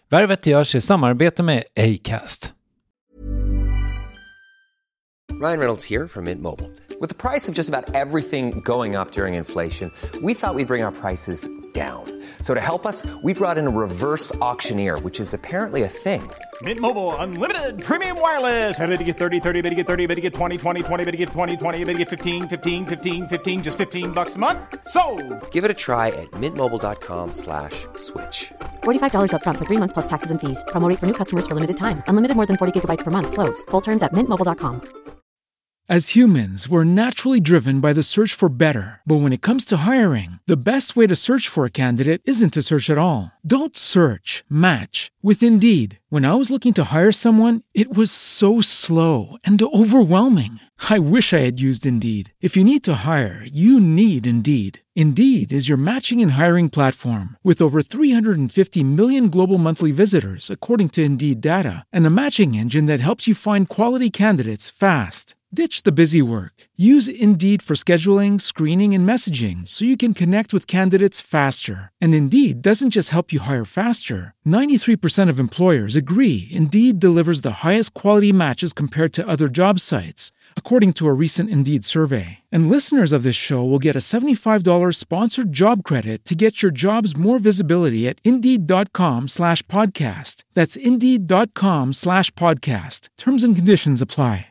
Värvet görs i samarbete med Acast. Ryan Reynolds here from Mint Mobile. With the price of just about everything going up during inflation, we thought we'd bring our prices down. So to help us, we brought in a reverse auctioneer, which is apparently a thing. Mint Mobile Unlimited Premium Wireless. How to get 30, 30, bit to get 30, bit to get 20, 20, 20, bit to get 20, 20, bit to get 15, 15, 15, 15, just $15 a month? Sold! Give it a try at mintmobile.com/switch. $45 up front for 3 months plus taxes and fees. Promo rate for new customers for limited time. Unlimited more than 40 gigabytes per month. Slows full terms at mintmobile.com. As humans, we're naturally driven by the search for better. But when it comes to hiring, the best way to search for a candidate isn't to search at all. Don't search, match with Indeed. When I was looking to hire someone, it was so slow and overwhelming. I wish I had used Indeed. If you need to hire, you need Indeed. Indeed is your matching and hiring platform with over 350 million global monthly visitors, according to Indeed data, and a matching engine that helps you find quality candidates fast. Ditch the busy work. Use Indeed for scheduling, screening, and messaging so you can connect with candidates faster. And Indeed doesn't just help you hire faster. 93% of employers agree Indeed delivers the highest quality matches compared to other job sites, according to a recent Indeed survey. And listeners of this show will get a $75 sponsored job credit to get your jobs more visibility at Indeed.com/podcast. That's Indeed.com/podcast. Terms and conditions apply.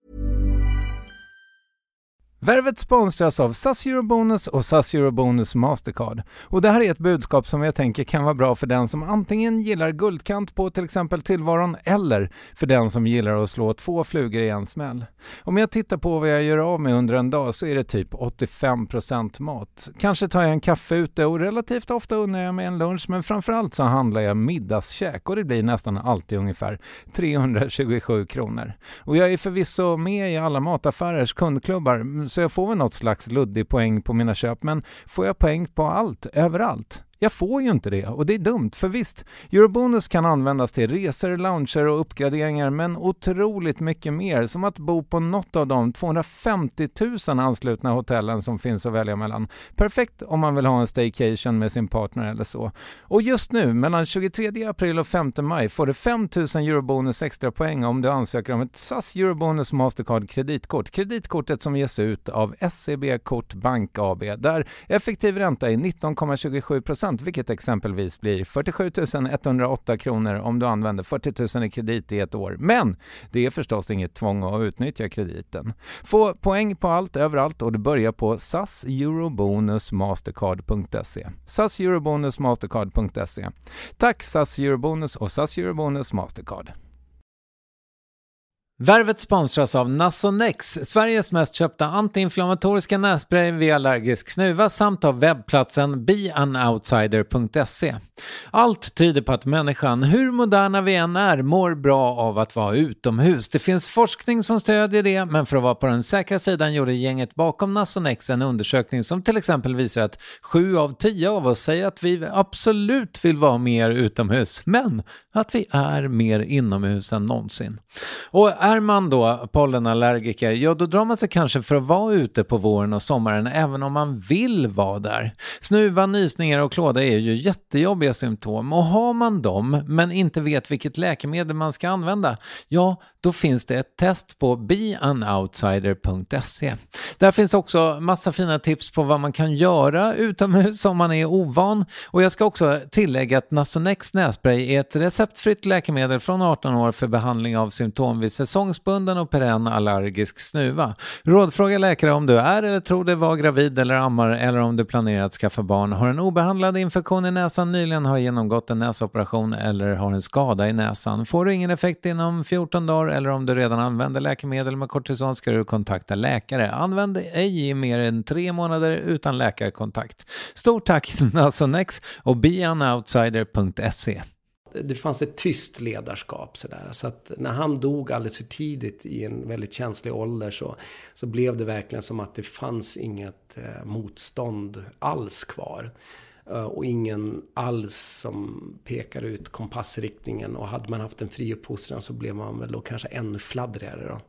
Värvet sponsras av SAS Eurobonus och SAS Eurobonus Mastercard. Och det här är ett budskap som jag tänker kan vara bra för den som antingen gillar guldkant på till exempel tillvaron eller för den som gillar att slå 2 flugor i en smäll. Om jag tittar på vad jag gör av med under en dag så är det typ 85% mat. Kanske tar jag en kaffe ute och relativt ofta unnar jag mig en lunch, men framförallt så handlar jag middagskäk och det blir nästan alltid ungefär 327 kronor. Och jag är förvisso med i alla mataffärers kundklubbar så jag får väl något slags luddig poäng på mina köp, men får jag poäng på allt, överallt? Jag får ju inte det och det är dumt, för visst, Eurobonus kan användas till resor, lounger och uppgraderingar, men otroligt mycket mer, som att bo på något av de 250 000 anslutna hotellen som finns att välja mellan. Perfekt om man vill ha en staycation med sin partner eller så. Och just nu, mellan 23 april och 5 maj, får du 5 000 Eurobonus extra poäng om du ansöker om ett SAS Eurobonus Mastercard kreditkort. Kreditkortet som ges ut av SEB Kort Bank AB, där effektiv ränta är 19,27%. Vilket exempelvis blir 47 108 kronor om du använder 40 000 i kredit i ett år. Men det är förstås inget tvång att utnyttja krediten. Få poäng på allt överallt och du börjar på saseurobonusmastercard.se. saseurobonusmastercard.se. Tack SAS Eurobonus och SAS Eurobonus Mastercard. Värvet sponsras av Nasonex, Sveriges mest köpta antiinflammatoriska nässpray vid allergisk snuva, samt av webbplatsen beanoutsider.se. Allt tyder på att människan, hur moderna vi än är, mår bra av att vara utomhus. Det finns forskning som stödjer det, men för att vara på den säkra sidan gjorde gänget bakom Nasonex en undersökning som till exempel visar att 7 av 10 av oss säger att vi absolut vill vara mer utomhus, men att vi är mer inomhus än någonsin. Och är man då pollenallergiker, ja då drar man sig kanske för att vara ute på våren och sommaren även om man vill vara där. Snuva, nysningar och klåda är ju jättejobbiga symptom, och har man dem men inte vet vilket läkemedel man ska använda, ja då finns det ett test på beanoutsider.se. Där finns också massa fina tips på vad man kan göra utomhus om man är ovan, och jag ska också tillägga att Nasonex nässpray är ett receptfritt läkemedel från 18 år för behandling av symptom vid säsongsbunden och perenn allergisk snuva. Rådfråga läkare om du är eller tror dig vara gravid eller ammar, eller om du planerar att skaffa barn, har en obehandlad infektion i näsan, nyligen har genomgått en näsoperation eller har en skada i näsan. Får du ingen effekt inom 14 dagar eller om du redan använder läkemedel med kortison ska du kontakta läkare. Använd ej i mer än 3 månader utan läkarkontakt. Stort tack Nasonex och beanoutsider.se. Det fanns ett tyst ledarskap sådär. Så att när han dog alldeles för tidigt i en väldigt känslig ålder så blev det verkligen som att det fanns inget motstånd alls kvar. Och ingen alls som pekar ut kompassriktningen. Och hade man haft en fri uppfostran så blev man väl då kanske ännu fladdrigare då.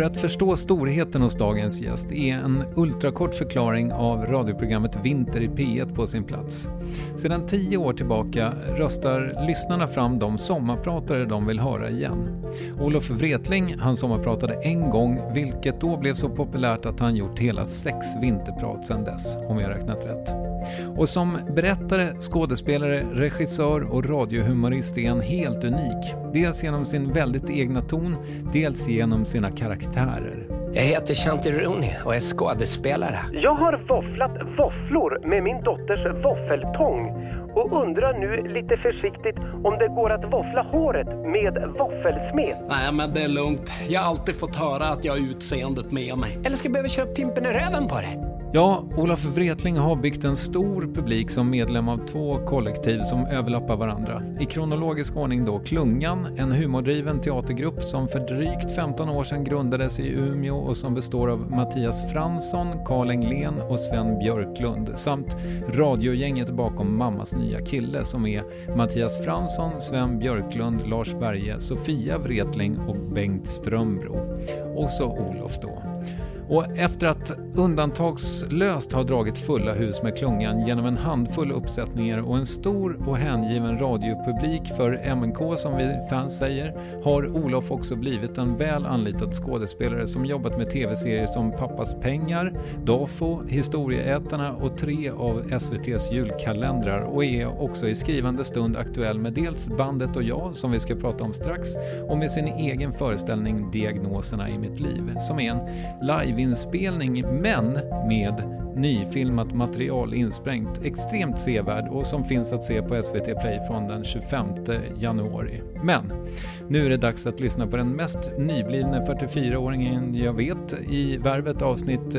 att förstå storheten hos dagens gäst är en ultrakort förklaring av radioprogrammet Vinter i P1 på sin plats. Sedan 10 år tillbaka röstar lyssnarna fram de sommarpratare de vill höra igen. Olof Wretling, han sommarpratade en gång, vilket då blev så populärt att han gjort hela 6 vinterprat sedan dess, om jag räknat rätt. Och som berättare, skådespelare, regissör och radiohumorist är han helt unik. Dels genom sin väldigt egna ton, dels genom sina karaktärer. Jag heter Shanti Rooney och är skådespelare. Jag har våfflat våfflor med min dotters våffeltång och undrar nu lite försiktigt om det går att våffla håret med våffelsmed. Nej, men det är lugnt. Jag har alltid fått höra att jag har utseendet med mig. Eller ska jag behöva köra pimpen i röven på det? Ja, Olof Wretling har byggt en stor publik som medlem av 2 kollektiv som överlappar varandra. I kronologisk ordning då Klungan, en humordriven teatergrupp som för drygt 15 år sedan grundades i Umeå och som består av Mattias Fransson, Karl Englén och Sven Björklund samt radiogänget bakom Mammas nya kille som är Mattias Fransson, Sven Björklund, Lars Berge, Sofia Wretling och Bengt Strömbro. Och så Olof då. Och efter att undantagslöst ha dragit fulla hus med Klungan genom en handfull uppsättningar och en stor och hängiven radiopublik för MNK som vi fans säger, har Olof också blivit en väl anlitad skådespelare som jobbat med tv-serier som Pappas pengar, Dafo, Historieätarna och 3 av SVT:s julkalendrar och är också i skrivande stund aktuell med dels Bandet och jag som vi ska prata om strax och med sin egen föreställning Diagnoserna i mitt liv som är en liveinspelning men med nyfilmat material insprängt, extremt sevärd och som finns att se på SVT Play från den 25 januari. Men nu är det dags att lyssna på den mest nyblivna 44-åringen jag vet i Värvet avsnitt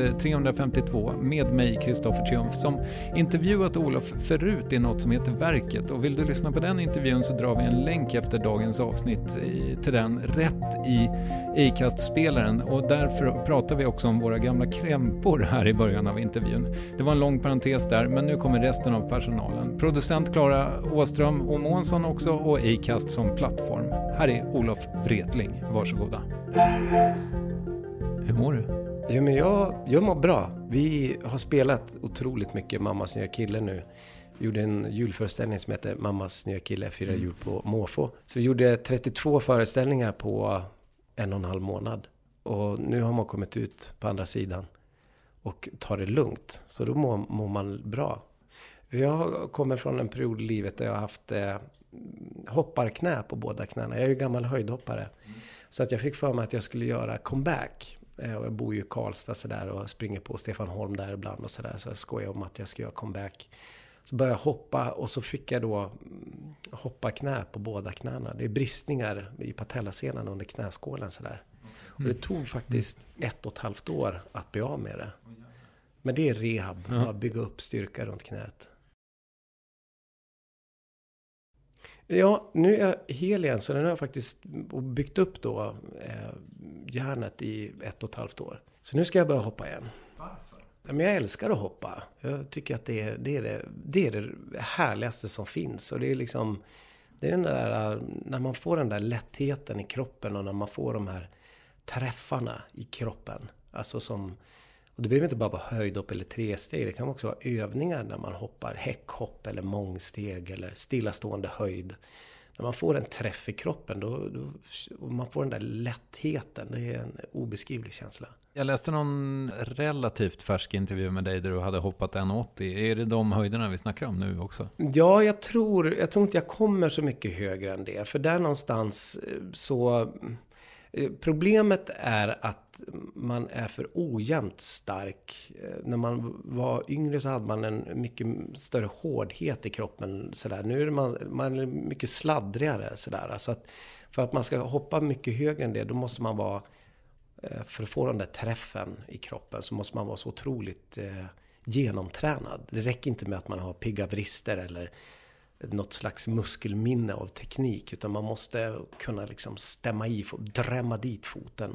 352 med mig, Kristoffer Triumf, som intervjuat Olof förut i något som heter Verket, och vill du lyssna på den intervjun så drar vi en länk efter dagens avsnitt till den rätt i Acast-spelaren, och därför pratar vi också om våra gamla krämpor här i början av intervjun. Det var en lång parentes där, men nu kommer resten av personalen. Producent Klara Åström och Månsson också, och Acast som plattform. Här är Olof Wretling, varsågoda. Hur mår du? Jo, men jag mår bra. Vi har spelat otroligt mycket Mammas nya kille nu. Vi gjorde en julföreställning som heter Mammas nya kille firar jul på Måfå. Så vi gjorde 32 föreställningar på 1,5 månad. Och nu har man kommit ut på andra sidan och tar det lugnt. Så då mår man bra. Jag kommer från en period i livet där jag har haft hopparknä på båda knäna. Jag är ju gammal höjdhoppare. Så att jag fick för mig att jag skulle göra comeback. Jag bor ju i Karlstad så där och springer på Stefan Holm där ibland och sådär. Så jag skojar om att jag ska göra comeback. Så började jag hoppa och så fick jag då hoppa knä på båda knäna. Det är bristningar i patellasenan under knäskålen sådär. Och det tog faktiskt 1,5 år att bli av med det. Men det är rehab, att bygga upp styrka runt knät. Ja, nu är jag hel igen, så nu har jag faktiskt byggt upp då hjärnet i 1,5 år. Så nu ska jag börja hoppa igen. Varför? Men jag älskar att hoppa. Jag tycker att det är det härligaste som finns. Och det är liksom, det är den där, när man får den där lättheten i kroppen och när man får de här träffarna i kroppen. Alltså som, och det behöver inte bara vara höjdhopp eller 3-steg. Det kan också vara övningar när man hoppar häckhopp eller mångsteg eller stillastående höjd. När man får en träff i kroppen då man får den där lättheten. Det är en obeskrivlig känsla. Jag läste någon relativt färsk intervju med dig där du hade hoppat 1,80. Är det de höjderna vi snackar om nu också? Ja, jag tror inte jag kommer så mycket högre än det. För där någonstans så... Problemet är att man är för ojämnt stark. När man var yngre så hade man en mycket större hårdhet i kroppen. Sådär. Nu är man är mycket sladdrigare. Sådär. Så att för att man ska hoppa mycket högre än det, då måste man vara, för att få den där träffen i kroppen, så måste man vara så otroligt genomtränad. Det räcker inte med att man har pigga vrister eller något slags muskelminne av teknik, utan man måste kunna liksom stämma i, drämma dit foten.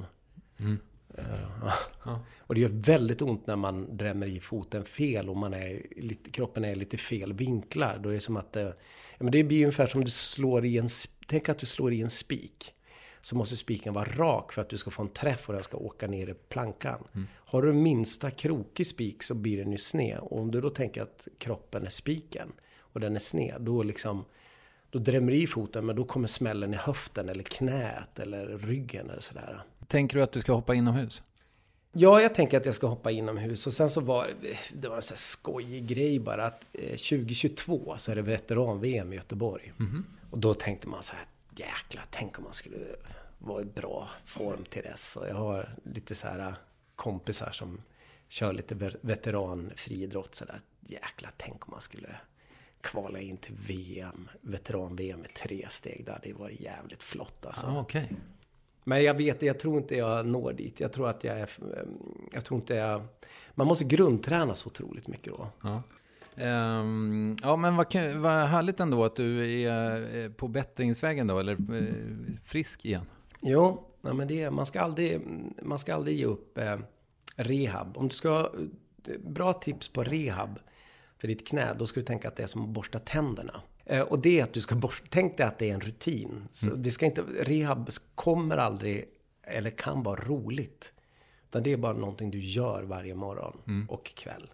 Och det gör väldigt ont när man drämmer i foten fel och kroppen är lite fel vinklar. Då är det som att det blir ungefär som du slår i tänk att du slår i en spik. så måste spiken vara rak för att du ska få en träff och den ska åka ner i plankan. Har du minsta krokig spik så blir den ju sned. Och om du då tänker att kroppen är spiken och den är sned, då drämmer i foten, men då kommer smällen i höften eller knät eller ryggen eller sådär. Tänker du att du ska hoppa inomhus? Ja, jag tänker att jag ska hoppa inomhus. Och sen så var det var en sån här skojig grej bara att 2022 så är det veteran-VM i Göteborg. Och då tänkte man så här, jäklar, tänk om man skulle vara i bra form till dess. Och jag har lite så här kompisar som kör lite veteranfriidrott så där. Jäklar, tänk om man skulle kvala in till veteran-VM med 3 steg där. Det var jävligt flott alltså. Okej. Men jag tror inte jag når dit. Jag tror inte man måste grundträna så otroligt mycket då. Ja. Ja, men vad härligt ändå att du är på bättringsvägen då, eller frisk igen. Jo, men man ska aldrig ge upp rehab. Om du ska bra tips på rehab för ditt knä, då ska du tänka att det är som att borsta tänderna. Och det är att du ska tänk dig att det är en rutin. Så det ska inte, rehab kommer aldrig eller kan vara roligt. Utan det är bara någonting du gör varje morgon och kväll.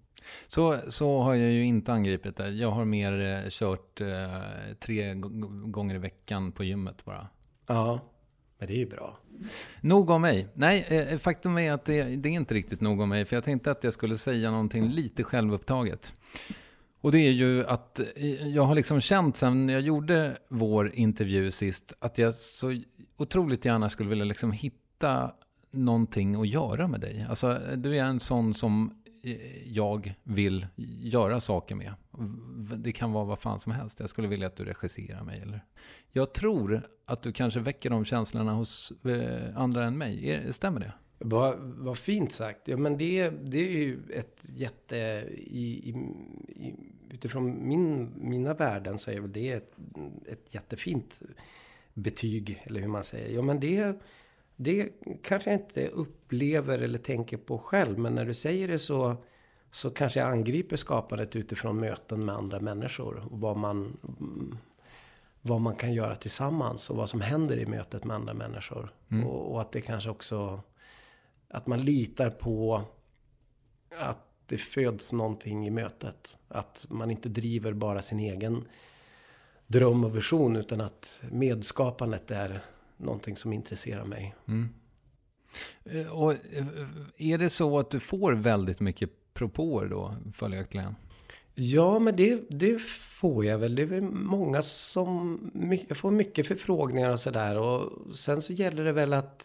Så har jag ju inte angripit det. Jag har mer kört 3 gånger i veckan på gymmet bara. Ja, men det är ju bra. Nog om mig. Nej, faktum är att det är inte riktigt nog om mig. För jag tänkte att jag skulle säga någonting lite självupptaget. Och det är ju att jag har liksom känt sen jag gjorde vår intervju sist att jag så otroligt gärna skulle vilja liksom hitta någonting att göra med dig. Alltså du är en sån som jag vill göra saker med. Det kan vara vad fan som helst. Jag skulle vilja att du regisserar mig. Eller. Jag tror att du kanske väcker de känslorna hos andra än mig. Stämmer det? Vad fint sagt. Ja, men det är ju ett jätte... utifrån mina värden så är väl det ett jättefint betyg. Eller hur man säger. Ja, men det kanske jag inte upplever eller tänker på själv. Men när du säger det så kanske jag angriper skapandet utifrån möten med andra människor. Och vad man kan göra tillsammans. Och vad som händer i mötet med andra människor. Och att det kanske också... Att man litar på att det föds någonting i mötet. Att man inte driver bara sin egen dröm och vision. Utan att medskapandet är någonting som intresserar mig. Och är det så att du får väldigt mycket propåer då, följaktligen? Ja, men det får jag väl. Det är väl många som... Jag får mycket förfrågningar och sådär. Och sen så gäller det väl att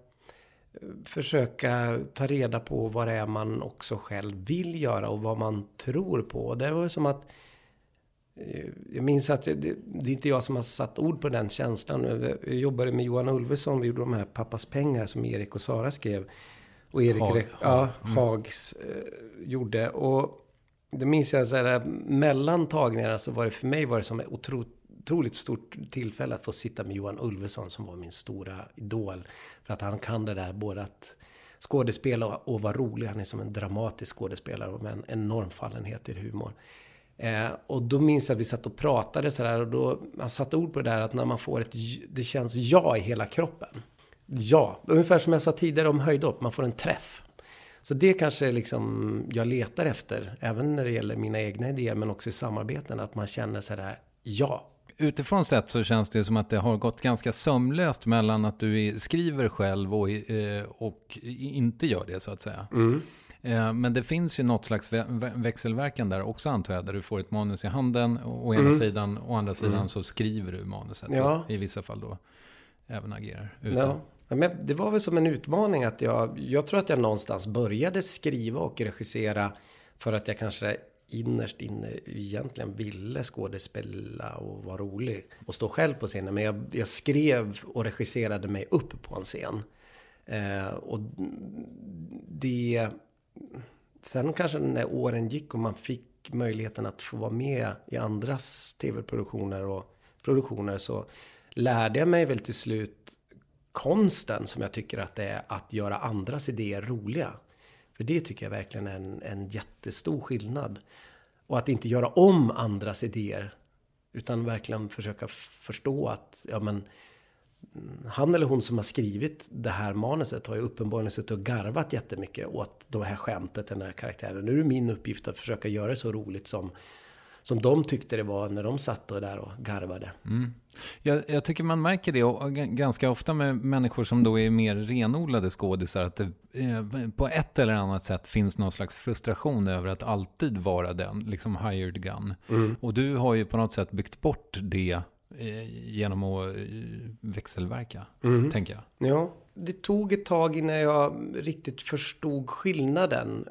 försöka ta reda på vad det är man också själv vill göra. Och vad man tror på. Och det var som att... Jag minns att det är inte jag som har satt ord på den känslan. Jag jobbade med Johan Ulveson. Vi gjorde de här Pappas pengar som Erik och Sara skrev. Och Erik Hags gjorde. Och det minns jag så här, mellan tagningarna så var det för mig som ett otroligt stort tillfälle att få sitta med Johan Ulveson som var min stora idol. För att han kan det där både att skådespela och vara rolig. Han är som en dramatisk skådespelare med en enorm fallenhet i humor. Och då minns jag att vi satt och pratade så där, och då han satte ord på det där att när man får det känns ja i hela kroppen. Ja, ungefär som jag sa tidigare om höjdhopp, man får en träff. Så det kanske liksom jag letar efter, även när det gäller mina egna idéer men också i samarbeten, att man känner så där ja. Utifrån sett så känns det som att det har gått ganska sömlöst mellan att du skriver själv och inte gör det så att säga. Men det finns ju något slags växelverkan där också, antar jag, där du får ett manus i handen å ena sidan, å andra sidan så skriver du manuset. Ja. I vissa fall då även agerar utan. Ja, men det var väl som en utmaning att jag tror att jag någonstans började skriva och regissera för att jag kanske innerst inne egentligen ville skådespela och vara rolig och stå själv på scenen. Men jag skrev och regisserade mig upp på en scen. Och det... Sen kanske när åren gick och man fick möjligheten att få vara med i andras tv-produktioner och produktioner, så lärde jag mig väl till slut konsten som jag tycker att det är att göra andras idéer roliga. För det tycker jag verkligen är en jättestor skillnad. Och att inte göra om andras idéer utan verkligen försöka förstå att ja, men han eller hon som har skrivit det här manuset har ju uppenbarligen suttit och garvat jättemycket åt det här skämtet, den här karaktären. Nu är det min uppgift att försöka göra det så roligt som de tyckte det var när de satt där och garvade. Jag tycker man märker det och ganska ofta med människor som då är mer renodlade skådisar, att det på ett eller annat sätt finns någon slags frustration över att alltid vara den liksom hired gun. Och du har ju på något sätt byggt bort det genom att växelverka, tänker jag. Ja, det tog ett tag innan jag riktigt förstod skillnaden.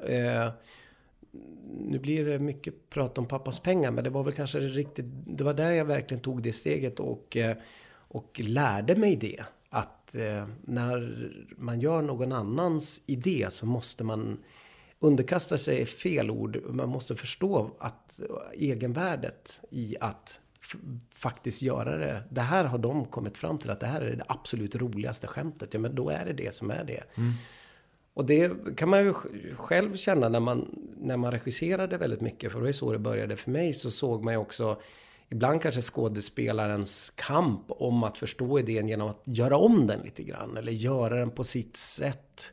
Nu blir det mycket prat om pappas pengar, men det var väl kanske det var där jag verkligen tog det steget och lärde mig det. Att när man gör någon annans idé så måste man underkasta sig fel ord. Man måste förstå att egenvärdet i att faktiskt göra det. Det här har de kommit fram till att det här är det absolut roligaste skämtet. Ja, men då är det som är det. Och det kan man ju själv känna när man regisserade väldigt mycket. För det är så det började för mig. Så såg man ju också ibland kanske skådespelarens kamp om att förstå idén genom att göra om den lite grann. Eller göra den på sitt sätt.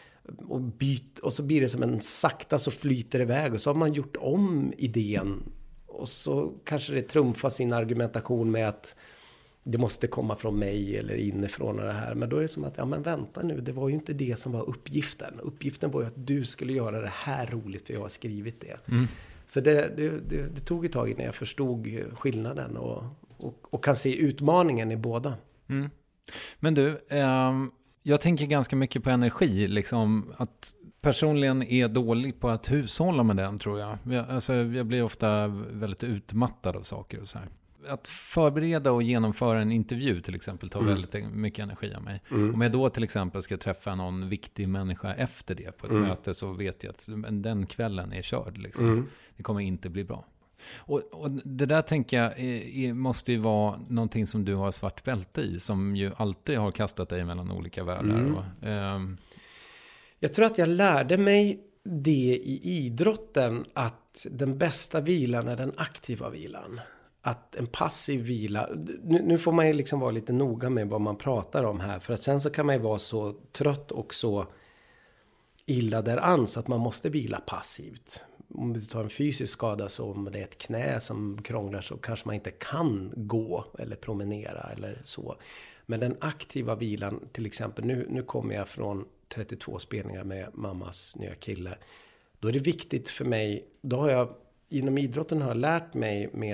Och så blir det som en sakta så flyter iväg. Och så har man gjort om idén. Och så kanske det trumfar sin argumentation med att det måste komma från mig eller inifrån det här. Men då är det som att, ja men vänta nu, det var ju inte det som var uppgiften. Uppgiften var ju att du skulle göra det här roligt för jag har skrivit det. Så det tog ett tag innan jag förstod skillnaden och kan se utmaningen i båda. Men du, jag tänker ganska mycket på energi, liksom att personligen är dålig på att hushålla med den, tror jag. Jag blir ofta väldigt utmattad av saker och så här. Att förbereda och genomföra en intervju till exempel tar väldigt mycket energi av mig. Om jag då till exempel ska träffa någon viktig människa efter det på ett möte, så vet jag att den kvällen är körd. Liksom. Det kommer inte bli bra. Och det där tänker jag måste ju vara någonting som du har svart bälte i, som ju alltid har kastat dig mellan olika världar. Jag tror att jag lärde mig det i idrotten, att den bästa vilan är den aktiva vilan. Att en passiv vila, nu får man ju liksom vara lite noga med vad man pratar om här, för att sen så kan man ju vara så trött och så illa däran så att man måste vila passivt. Om du tar en fysisk skada, så om det är ett knä som krånglar, så kanske man inte kan gå eller promenera eller så. Men den aktiva vilan, till exempel, nu kommer jag från 32 spelningar med mammas nya kille. Då är det viktigt för mig, då har jag inom idrotten har jag lärt mig med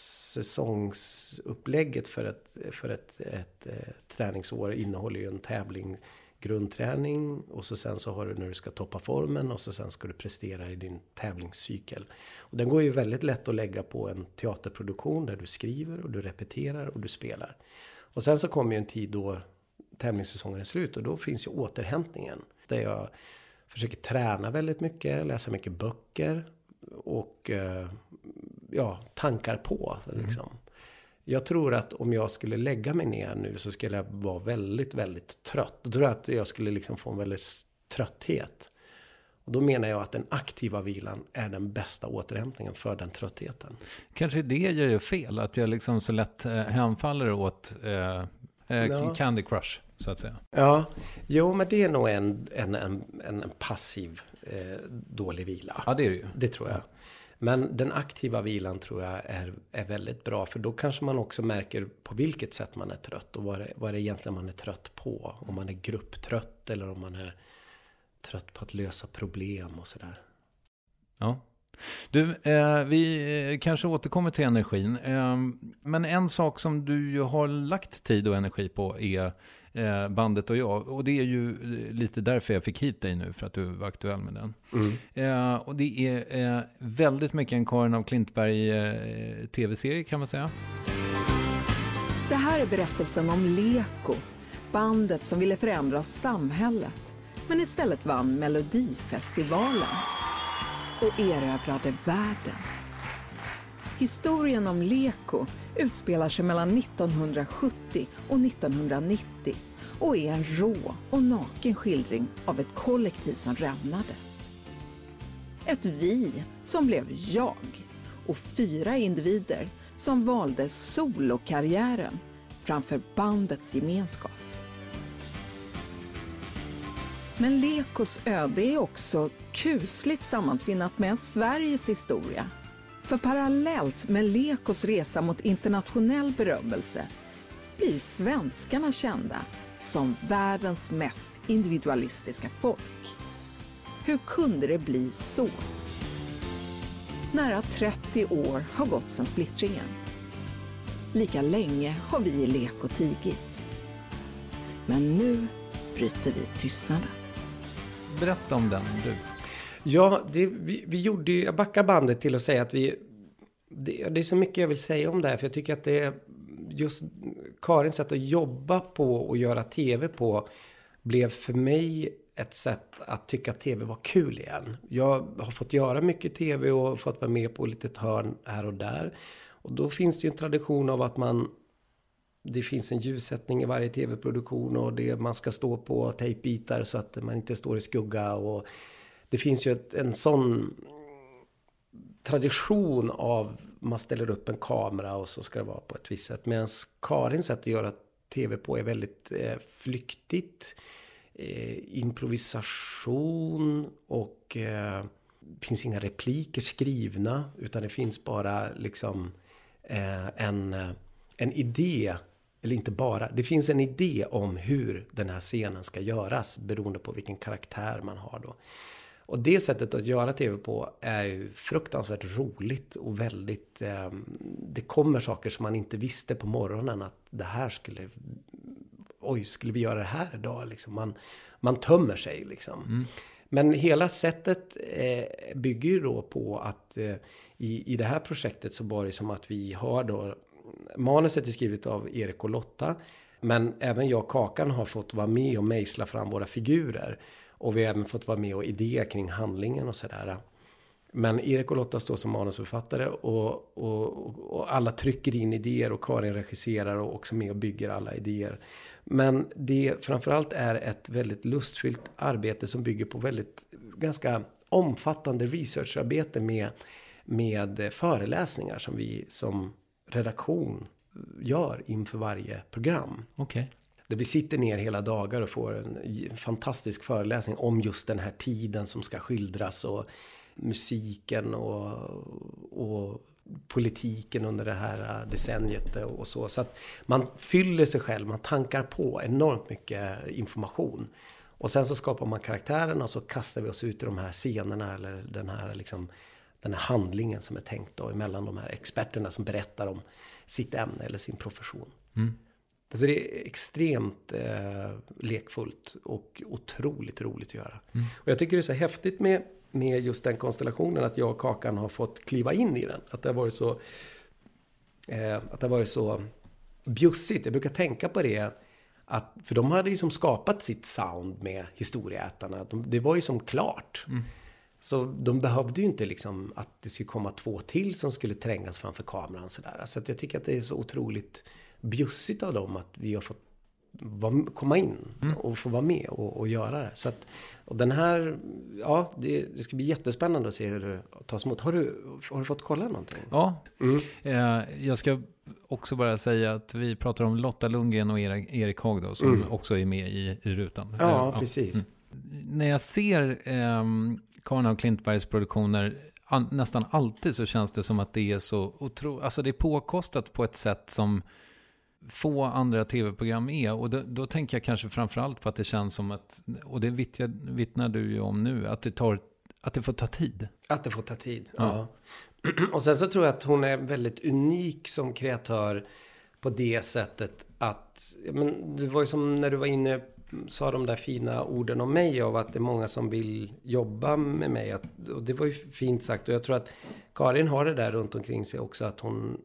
säsongsupplägget för ett träningsår innehåller ju en tävling, grundträning, och sen så har du när du ska toppa formen, och sen ska du prestera i din tävlingscykel. Och den går ju väldigt lätt att lägga på en teaterproduktion där du skriver och du repeterar och du spelar. Och sen så kommer ju en tid då tävlingssäsongen är slut, och då finns ju återhämtningen. Där jag försöker träna väldigt mycket, läsa mycket böcker och tankar på. Liksom. Jag tror att om jag skulle lägga mig ner nu så skulle jag vara väldigt, väldigt trött. Då tror jag att jag skulle liksom få en väldigt trötthet. Och då menar jag att den aktiva vilan är den bästa återhämtningen för den tröttheten. Kanske det jag gör fel, att jag liksom så lätt hemfaller åt Candy Crush, så att säga. Ja, jo, men det är nog en passiv dålig vila. Ja, det är det ju. Det tror jag. Men den aktiva vilan tror jag är väldigt bra. För då kanske man också märker på vilket sätt man är trött. Och vad det egentligen man är trött på. Om man är grupptrött eller om man är trött på att lösa problem och sådär. Ja. Du, vi kanske återkommer till energin. Men en sak som du ju har lagt tid och energi på är bandet och jag. Och det är ju lite därför jag fick hit dig nu, för att du var aktuell med den. Och det är väldigt mycket en Karin af Klintberg tv-serie, kan man säga. Det här är berättelsen om Leko, bandet som ville förändra samhället, men istället vann Melodifestivalen och erövrade världen. Historien om Leko utspelar sig mellan 1970 och 1990 och är en rå och naken skildring av ett kollektiv som rämnade. Ett vi som blev jag och 4 individer som valde solokarriären framför bandets gemenskap. Men Lekos öde är också kusligt sammantvinnat med Sveriges historia. För parallellt med Lekos resa mot internationell berömmelse blir svenskarna kända som världens mest individualistiska folk. Hur kunde det bli så? Nära 30 år har gått sedan splittringen. Lika länge har vi i Leko tigit. Men nu bryter vi tystnaden. Berätta om den, du. Ja, vi gjorde ju, jag backar bandet till att säga att det är så mycket jag vill säga om det här. För jag tycker att det är just Karins sätt att jobba på och göra tv på blev för mig ett sätt att tycka att tv var kul igen. Jag har fått göra mycket tv och fått vara med på lite hörn här och där. Och då finns det ju en tradition av att det finns en ljussättning i varje tv-produktion och man ska stå på tejpbitar så att man inte står i skugga. Och det finns ju en sån tradition av man ställer upp en kamera och så ska det vara på ett visst sätt. Medan Karins sätt att göra tv på är väldigt flyktigt. Improvisation och det finns inga repliker skrivna utan det finns bara liksom en idé, eller inte bara, det finns en idé om hur den här scenen ska göras beroende på vilken karaktär man har då. Och det sättet att göra tv på är ju fruktansvärt roligt och väldigt det kommer saker som man inte visste på morgonen att det här skulle vi göra det här idag liksom. Man tömmer sig liksom. Men hela sättet bygger ju då på att i det här projektet så var det som att vi har då manuset är skrivet av Erik och Lotta, men även jag och Kakan har fått vara med och mejsla fram våra figurer och vi har även fått vara med och idéer kring handlingen och sådär. Men Erik och Lotta står som manusförfattare och alla trycker in idéer och Karin regisserar och också med och bygger alla idéer. Men det framförallt är ett väldigt lustfyllt arbete som bygger på ganska omfattande researcharbete med föreläsningar som vi som redaktion gör inför varje program. Okej. Där vi sitter ner hela dagar och får en fantastisk föreläsning om just den här tiden som ska skildras och musiken och politiken under det här decenniet och så. Så att man fyller sig själv, man tankar på enormt mycket information. Och sen så skapar man karaktärerna och så kastar vi oss ut i de här scenerna eller den här handlingen som är tänkt då emellan de här experterna som berättar om sitt ämne eller sin profession. Alltså det är extremt lekfullt och otroligt roligt att göra. Och jag tycker det är så häftigt med just den konstellationen att jag och Kakan har fått kliva in i den. Att det har varit så bjussigt. Jag brukar tänka på det. För de hade ju som skapat sitt sound med historieätarna. Det var ju som klart. Så de behövde ju inte liksom att det skulle komma 2 till som skulle trängas framför kameran. Så att jag tycker att det är så otroligt bjussigt av dem att vi har fått komma in och få vara med och göra det. Så att, och den här, ja, det ska bli jättespännande att se hur det tas emot. Har du fått kolla någonting? Ja, jag ska också bara säga att vi pratar om Lotta Lundgren och Erik Haag då, som också är med i rutan. Ja, precis. När jag ser Karin och Klintbergs produktioner nästan alltid så känns det som att det är så alltså det är påkostat på ett sätt som få andra tv-program är. Och då tänker jag kanske framförallt på att det känns som att, och det vittnar du ju om nu, att det får ta tid. Att det får ta tid, ja. Och sen så tror jag att hon är väldigt unik som kreatör på det sättet att, men det var ju som när du var inne sa de där fina orden om mig av att det är många som vill jobba med mig och det var ju fint sagt och jag tror att Karin har det där runt omkring sig också att hon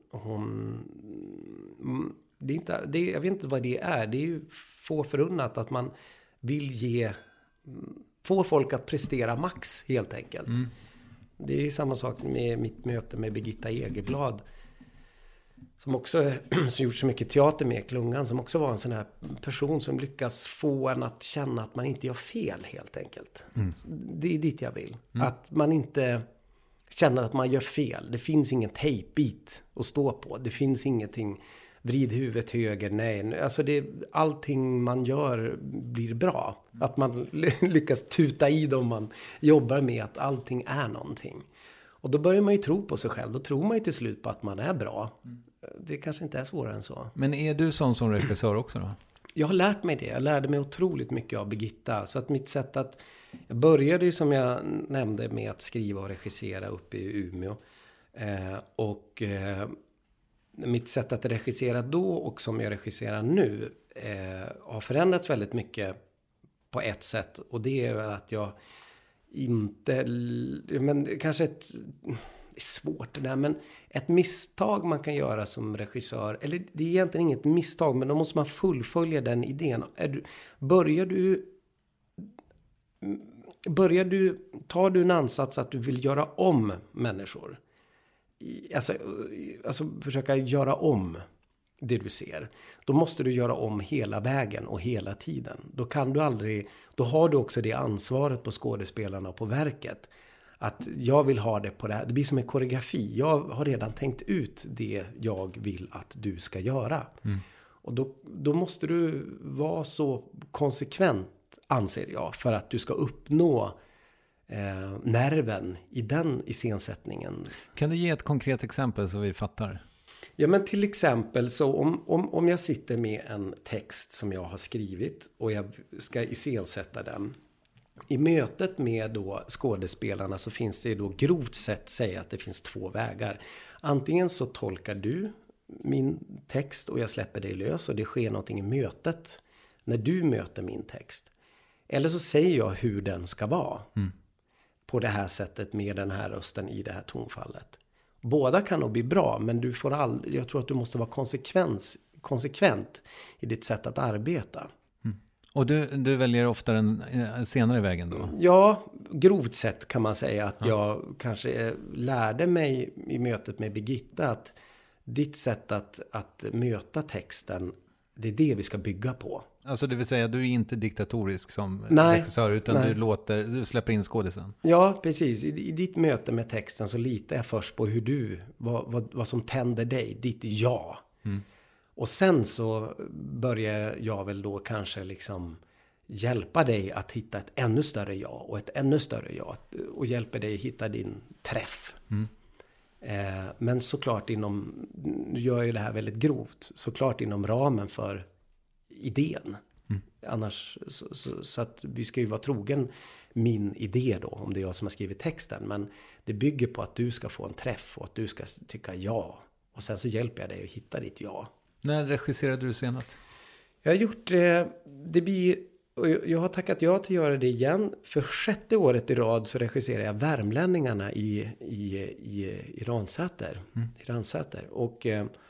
det är inte, jag vet inte vad det är ju få förunnat att man vill få folk att prestera max helt enkelt. Det är ju samma sak med mitt möte med Birgitta Egerblad som också som gjort så mycket teater med Klungan, som också var en sån här person som lyckas få en att känna att man inte gör fel helt enkelt. Det är dit jag vill. Att man inte känner att man gör fel. Det finns ingen tejpbit att stå på. Det finns ingenting vrid huvudet höger, nej. Alltså allting man gör blir bra. Att man lyckas tuta i dem man jobbar med, att allting är någonting. Och då börjar man ju tro på sig själv. Då tror man ju till slut på att man är bra. Det kanske inte är svårare än så. Men är du sån som regissör också då? Jag har lärt mig det. Jag lärde mig otroligt mycket av Birgitta. Så att mitt sätt att... Jag började ju som jag nämnde med att skriva och regissera uppe i Umeå. Mitt sätt att regissera då och som jag regisserar nu har förändrats väldigt mycket på ett sätt. Och det är väl att jag inte... Men kanske det är svårt det där, men ett misstag man kan göra som regissör, eller det är egentligen inget misstag, men då måste man fullfölja den idén. Tar du en ansats att du vill göra om människor, alltså försöka göra om det du ser, då måste du göra om hela vägen och hela tiden. Då har du också det ansvaret på skådespelarna och på verket. Att jag vill ha det på det här. Det blir som en koreografi. Jag har redan tänkt ut det jag vill att du ska göra. Och då måste du vara så konsekvent, anser jag, för att du ska uppnå nerven i den iscensättningen. Kan du ge ett konkret exempel så vi fattar? Ja, men till exempel så om jag sitter med en text som jag har skrivit och jag ska iscensätta den. I mötet med då skådespelarna så finns det då grovt sett säga att det finns två vägar. Antingen så tolkar du min text och jag släpper dig lös och det sker någonting i mötet när du möter min text. Eller så säger jag hur den ska vara på det här sättet med den här rösten i det här tonfallet. Båda kan nog bli bra, men jag tror att du måste vara konsekvent i ditt sätt att arbeta. Och du väljer ofta den senare vägen då? Ja, grovt sett kan man säga att jag kanske lärde mig i mötet med Birgitta att ditt sätt att möta texten, det är det vi ska bygga på. Alltså det vill säga, du är inte diktatorisk som regissör, utan du släpper in skådisen. Ja, precis. I ditt möte med texten så litar jag först på hur vad som tänder dig, ditt ja. Och sen så börjar jag väl då kanske liksom hjälpa dig att hitta ett ännu större ja och ett ännu större ja. Och hjälper dig hitta din träff. Men såklart nu gör jag det här väldigt grovt, såklart inom ramen för idén. Annars så att vi ska ju vara trogen min idé då, om det är jag som har skrivit texten. Men det bygger på att du ska få en träff och att du ska tycka ja. Och sen så hjälper jag dig att hitta ditt ja. När regisserade du senast? Jag har gjort jag har tackat ja till att göra det igen. För 6:e året i rad så regisserar jag Värmlänningarna i Ransäter. I Ransäter. Och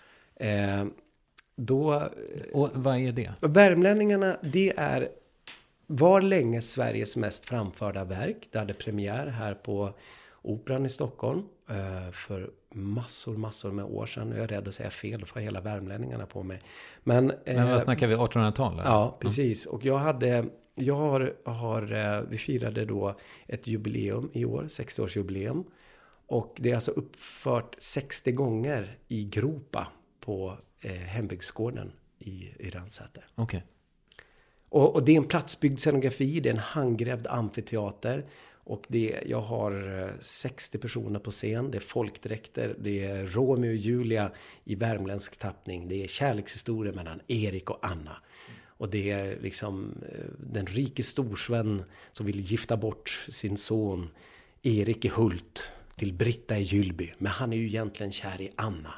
vad är det? Värmlänningarna, det var länge Sveriges mest framförda verk. Det hade premiär här på Operan i Stockholm för massor med år sedan. Jag är rädd att säga fel för hela värmlänningarna på mig. Men vad snackar vi, 1800-tal? Ja, precis. Och vi firade då ett jubileum i år, 60-årsjubileum. Och det är alltså uppfört 60 gånger i Gropa på hembygdsgården i Ransäter. Okej. Och det är en platsbyggd scenografi, det är en handgrävd amfiteater. Och jag har 60 personer på scen, det är folkdräkter, det är Romeo och Julia i värmländsk tappning. Det är kärlekshistorier mellan Erik och Anna. Och det är liksom den rike storsvän som vill gifta bort sin son Erik i Hult till Britta i Gyllby. Men han är ju egentligen kär i Anna.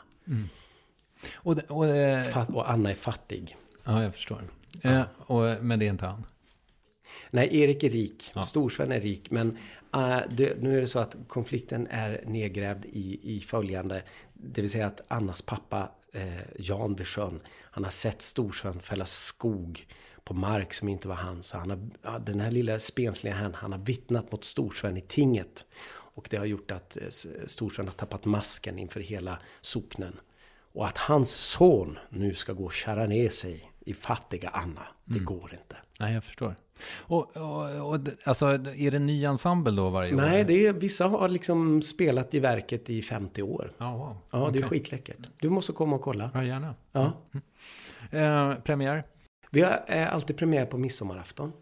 Och Anna är fattig. Ja, jag förstår. Men det är inte han. Nej, Erik är rik. Ja. Storsvän är rik. Men nu är det så att konflikten är nedgrävd i följande. Det vill säga att Annas pappa Jan vid sjön, han har sett Storsvän fälla skog på mark som inte var hans. Den här lilla spensliga han har vittnat mot Storsvän i tinget. Och det har gjort att Storsvän har tappat masken inför hela socknen. Och att hans son nu ska gå och kära ner sig i fattiga Anna. Det går inte. Nej, jag förstår. Och alltså, är det en ny ensemble då varje år? Nej, vissa har liksom spelat i verket i 50 år. Oh, wow. Ja, det är skitläckert. Du måste komma och kolla. Ja, gärna. Ja. Premiär? Vi har alltid premiär på midsommarafton.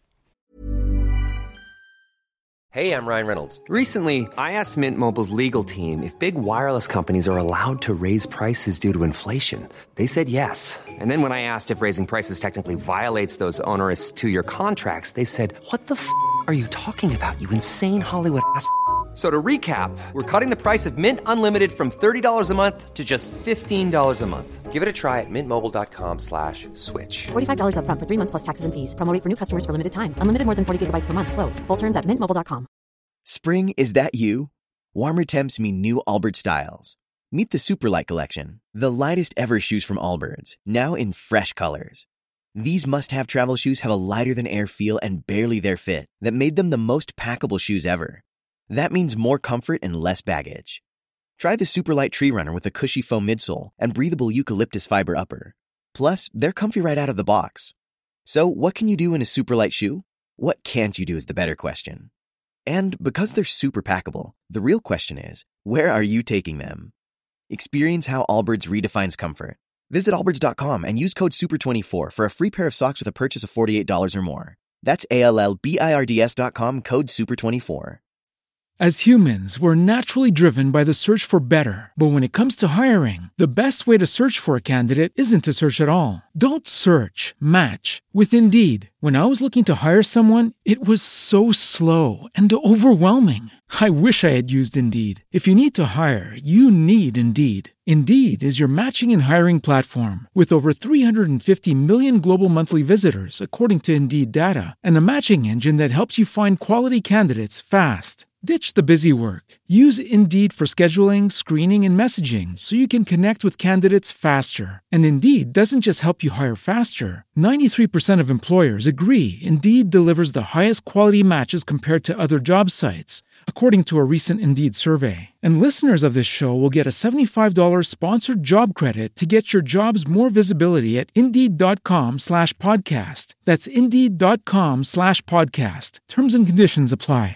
Hey, I'm Ryan Reynolds. Recently, I asked Mint Mobile's legal team if big wireless companies are allowed to raise prices due to inflation. They said yes. And then when I asked if raising prices technically violates those onerous 2-year contracts, they said, "What the f*** are you talking about, you insane Hollywood ass?" So to recap, we're cutting the price of Mint Unlimited from $30 a month to just $15 a month. Give it a try at mintmobile.com/switch. $45 up front for 3 months plus taxes and fees. Promo rate for new customers for limited time. Unlimited more than 40 gigabytes per month. Slows full terms at mintmobile.com. Spring, is that you? Warmer temps mean new Allbirds styles. Meet the Superlight Collection, the lightest ever shoes from Allbirds, now in fresh colors. These must-have travel shoes have a lighter-than-air feel and barely their fit that made them the most packable shoes ever. That means more comfort and less baggage. Try the Superlight Tree Runner with a cushy foam midsole and breathable eucalyptus fiber upper. Plus, they're comfy right out of the box. So, what can you do in a Superlight shoe? What can't you do is the better question. And because they're super packable, the real question is, where are you taking them? Experience how Allbirds redefines comfort. Visit allbirds.com and use code SUPER24 for a free pair of socks with a purchase of $48 or more. That's ALLBIRDS.com, code SUPER24. As humans, we're naturally driven by the search for better. But when it comes to hiring, the best way to search for a candidate isn't to search at all. Don't search, match with Indeed. When I was looking to hire someone, it was so slow and overwhelming. I wish I had used Indeed. If you need to hire, you need Indeed. Indeed is your matching and hiring platform with over 350 million global monthly visitors, according to Indeed data, and a matching engine that helps you find quality candidates fast. Ditch the busy work. Use Indeed for scheduling, screening, and messaging so you can connect with candidates faster. And Indeed doesn't just help you hire faster. 93% of employers agree Indeed delivers the highest quality matches compared to other job sites, according to a recent Indeed survey. And listeners of this show will get a $75 sponsored job credit to get your jobs more visibility at Indeed.com/podcast. That's Indeed.com/podcast. Terms and conditions apply.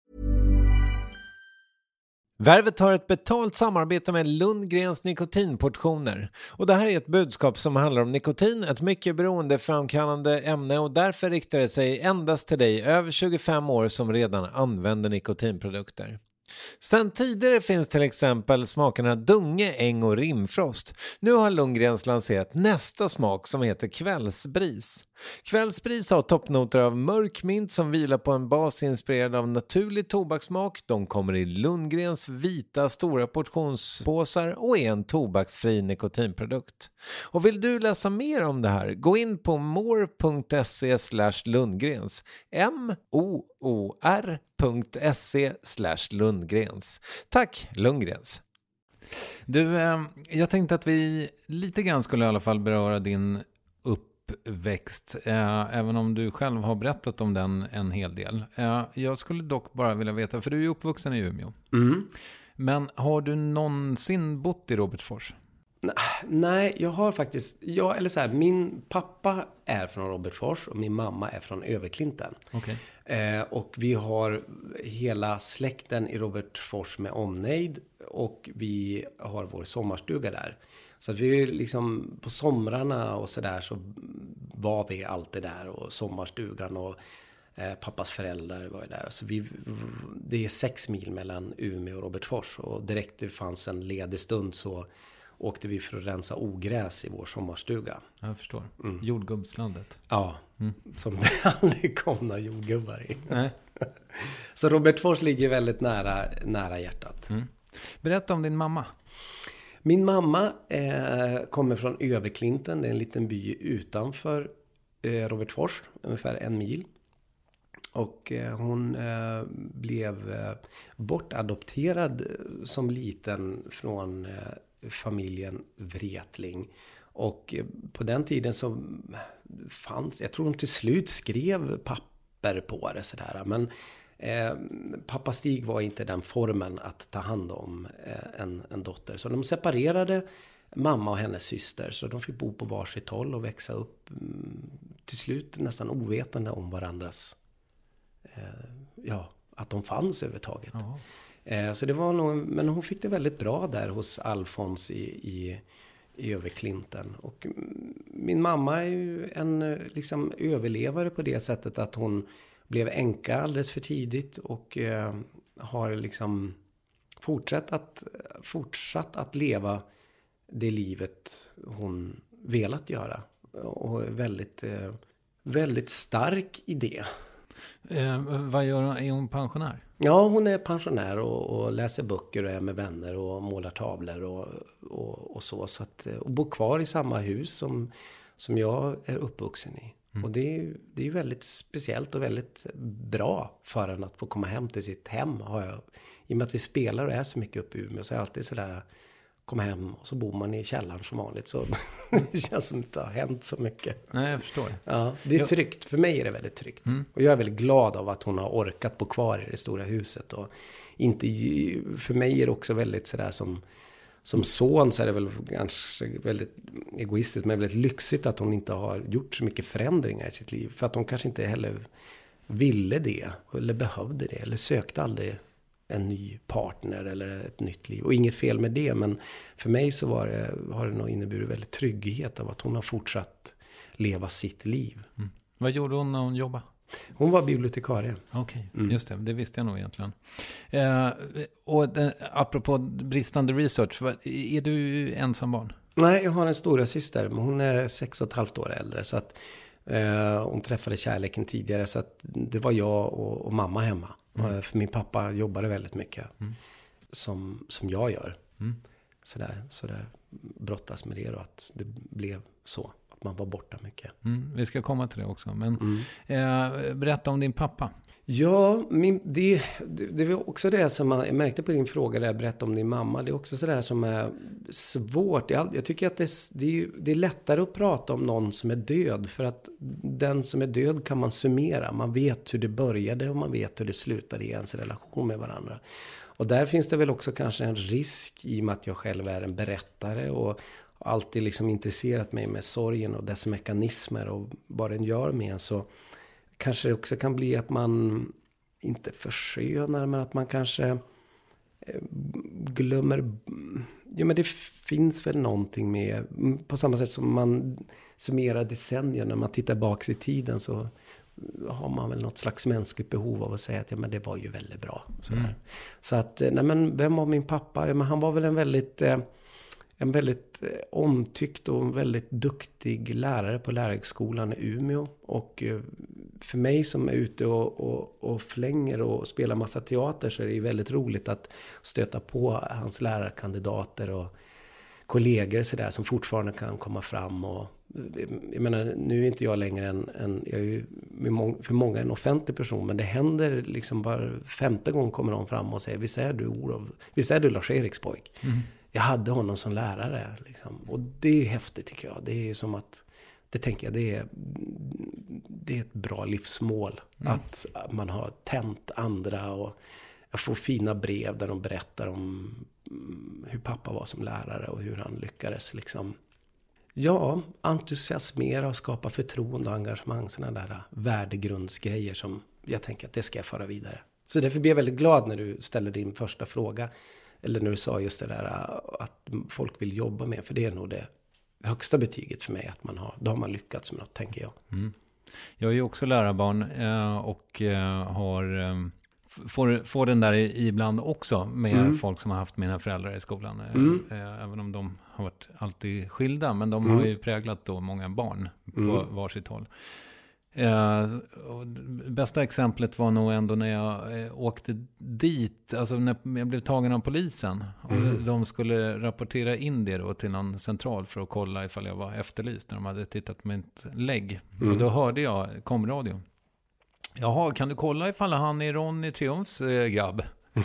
Värvet har ett betalt samarbete med Lundgrens nikotinportioner. Och det här är ett budskap som handlar om nikotin, ett mycket beroendeframkallande ämne, och därför riktar det sig endast till dig över 25 år som redan använder nikotinprodukter. Sedan tidigare finns till exempel smakerna Dunge, Äng och Rimfrost. Nu har Lundgrens lanserat nästa smak som heter Kvällsbris. Kvällsbris har toppnoter av mörk mint som vilar på en bas inspirerad av naturlig tobakssmak. De kommer i Lundgrens vita stora portionspåsar och är en tobaksfri nikotinprodukt. Och vill du läsa mer om det här, gå in på more.se/Lundgrens. moor.se/Lundgrens. Tack Lundgrens. Du, jag tänkte att vi lite grann skulle i alla fall beröra din uppväxt, även om du själv har berättat om den en hel del. Jag skulle dock bara vilja veta, för du är uppvuxen i Umeå. Men har du någonsin bott i Robertsfors? Nej, jag har faktiskt... min pappa är från Robertsfors och min mamma är från Överklinten. Okay. Och vi har hela släkten i Robertsfors med omnejd. Och vi har vår sommarstuga där. Så att vi liksom på somrarna och sådär så var vi alltid där. Och sommarstugan och pappas föräldrar var ju där. Så det är 6 mil mellan Umeå och Robertsfors. Och direkt det fanns en ledig stund så åkte vi för att rensa ogräs i vår sommarstuga. Jag förstår. Jordgubbslandet. Ja, som det aldrig kom några jordgubbar i. Nej. Så Robertsfors ligger väldigt nära hjärtat. Berätta om din mamma. Min mamma kommer från Överklinten. Det är en liten by utanför Robertsfors, ungefär 1 mil. Och hon blev bortadopterad som liten från familjen Wretling. Och på den tiden så fanns, jag tror de till slut skrev papper på det sådär. Men pappa Stig var inte den formen att ta hand om en dotter. Så de separerade mamma och hennes syster. Så de fick bo på varsitt håll och växa upp till slut nästan ovetande om varandras, att de fanns överhuvudtaget. Så det var nog, men hon fick det väldigt bra där hos Alfons i Överklinten. Och min mamma är ju en liksom överlevare på det sättet att hon blev änka alldeles för tidigt och har liksom fortsatt att leva det livet hon velat göra. Och är väldigt, väldigt stark i det. Vad gör hon? Är hon pensionär? Ja, hon är pensionär och läser böcker och är med vänner och målar tavlor och så. Och bor kvar i samma hus som jag är uppvuxen i. Och det är väldigt speciellt och väldigt bra för en att få komma hem till sitt hem. I och med att vi spelar och är så mycket uppe i Umeå så är det alltid sådär, komma hem och så bor man i källaren som vanligt. Så det känns som att det har hänt så mycket. Nej, jag förstår. Ja, det är tryggt. För mig är det väldigt tryggt. Och jag är väldigt glad av att hon har orkat bo kvar i det stora huset. Och för mig är det också väldigt sådär som son så är det väl ganska väldigt egoistiskt men väldigt lyxigt att hon inte har gjort så mycket förändringar i sitt liv. För att hon kanske inte heller ville det eller behövde det eller sökte aldrig en ny partner eller ett nytt liv. Och inget fel med det, men för mig så har det nog inneburit väldigt trygghet av att hon har fortsatt leva sitt liv. Vad gjorde hon när hon jobbade? Hon var bibliotekarie. Okej, just det visste jag nog egentligen. Apropå bristande research, är du ensam barn? Nej, jag har en stora syster, men hon är 6,5 år äldre så att hon träffade kärleken tidigare så att det var jag och mamma hemma. För min pappa jobbade väldigt mycket som jag gör. Så där brottas med det då, att det blev så. Att man var borta mycket. Vi ska komma till det också. Men berätta om din pappa. Ja, det var också det som jag märkte på din fråga där, berätta om din mamma. Det är också sådär som är svårt. Jag tycker att det är lättare att prata om någon som är död. För att den som är död kan man summera. Man vet hur det började och man vet hur det slutade i ens relation med varandra. Och där finns det väl också kanske en risk i och med att jag själv är en berättare och alltid liksom intresserat mig med sorgen och dess mekanismer och vad den gör med en, så kanske det också kan bli att man inte förskönar men att man kanske glömmer. Ja, men det finns väl någonting med, på samma sätt som man summerar decennier när man tittar bak i tiden, så har man väl något slags mänskligt behov av att säga att ja, men det var ju väldigt bra. Så att, nej men vem var min pappa? Ja, men han var väl en väldigt omtyckt och en väldigt duktig lärare på lärarhögskolan i Umeå. Och för mig som är ute och flänger och spelar massa teater så är det ju väldigt roligt att stöta på hans lärarkandidater och kollegor så där, som fortfarande kan komma fram. Och jag menar, nu är inte jag längre jag är ju för många en offentlig person, men det händer liksom bara 5:e gången kommer någon fram och säger visst är du Lars-Eriks pojk? Jag hade honom som lärare liksom. Och det är häftigt tycker jag. Det är som att, det tänker jag, det är ett bra livsmål. Att man har tänt andra, och jag får fina brev där de berättar om hur pappa var som lärare och hur han lyckades liksom. Ja, entusiasmera och skapa förtroende och engagemang, sådana där värdegrundsgrejer som jag tänker att det ska jag föra vidare. Så därför blir jag väldigt glad när du ställer din första fråga. Eller när du sa just det där att folk vill jobba med. För det är nog det högsta betyget för mig. Att då har man lyckats med något, tänker jag. Jag är ju också lärarbarn och får den där ibland också med folk som har haft mina föräldrar i skolan. Även om de har varit alltid skilda. Men de har ju präglat då många barn på varsitt håll. Bästa exemplet var nog ändå när jag åkte dit, alltså när jag blev tagen av polisen och de skulle rapportera in det då till någon central för att kolla ifall jag var efterlyst när de hade tittat på mitt lägg. Och då hörde jag komradio. Jaha, kan du kolla ifall han är Ronny Triumfs grabb?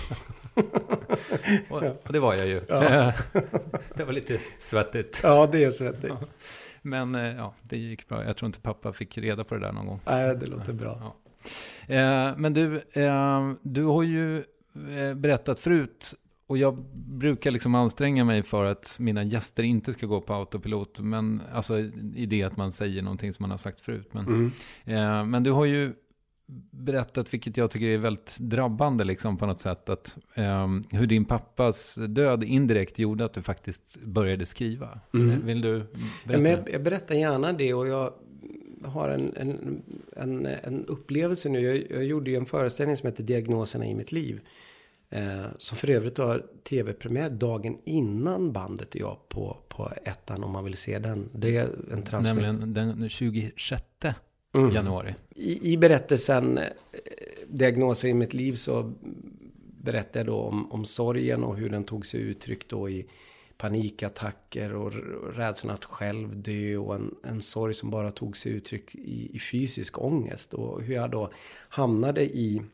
och det var jag ju. Ja. Det var lite svettigt. Ja, det är svettigt. Men det gick bra. Jag tror inte pappa fick reda på det där någon gång. Nej, det låter bra. Ja. Men du har ju berättat förut Och jag brukar liksom anstränga mig för att mina gäster inte ska gå på autopilot. Men alltså i det att man säger någonting som man har sagt förut. Men du har ju berättat, vilket jag tycker är väldigt drabbande liksom på något sätt, att hur din pappas död indirekt gjorde att du faktiskt började skriva. Vill du berätta? Jag berättar gärna det, och jag har en upplevelse nu. Jag gjorde ju en föreställning som heter Diagnoserna i mitt liv. Som för övrigt har tv-premiär dagen innan bandet är jag på ettan, om man vill se den. Det är en transmission. Nämligen den 26 januari. I berättelsen Diagnoser i mitt liv så berättar jag då om sorgen och hur den tog sig uttryck då i panikattacker och rädslan att själv dö, och en sorg som bara tog sig uttryck i fysisk ångest, och hur jag då hamnade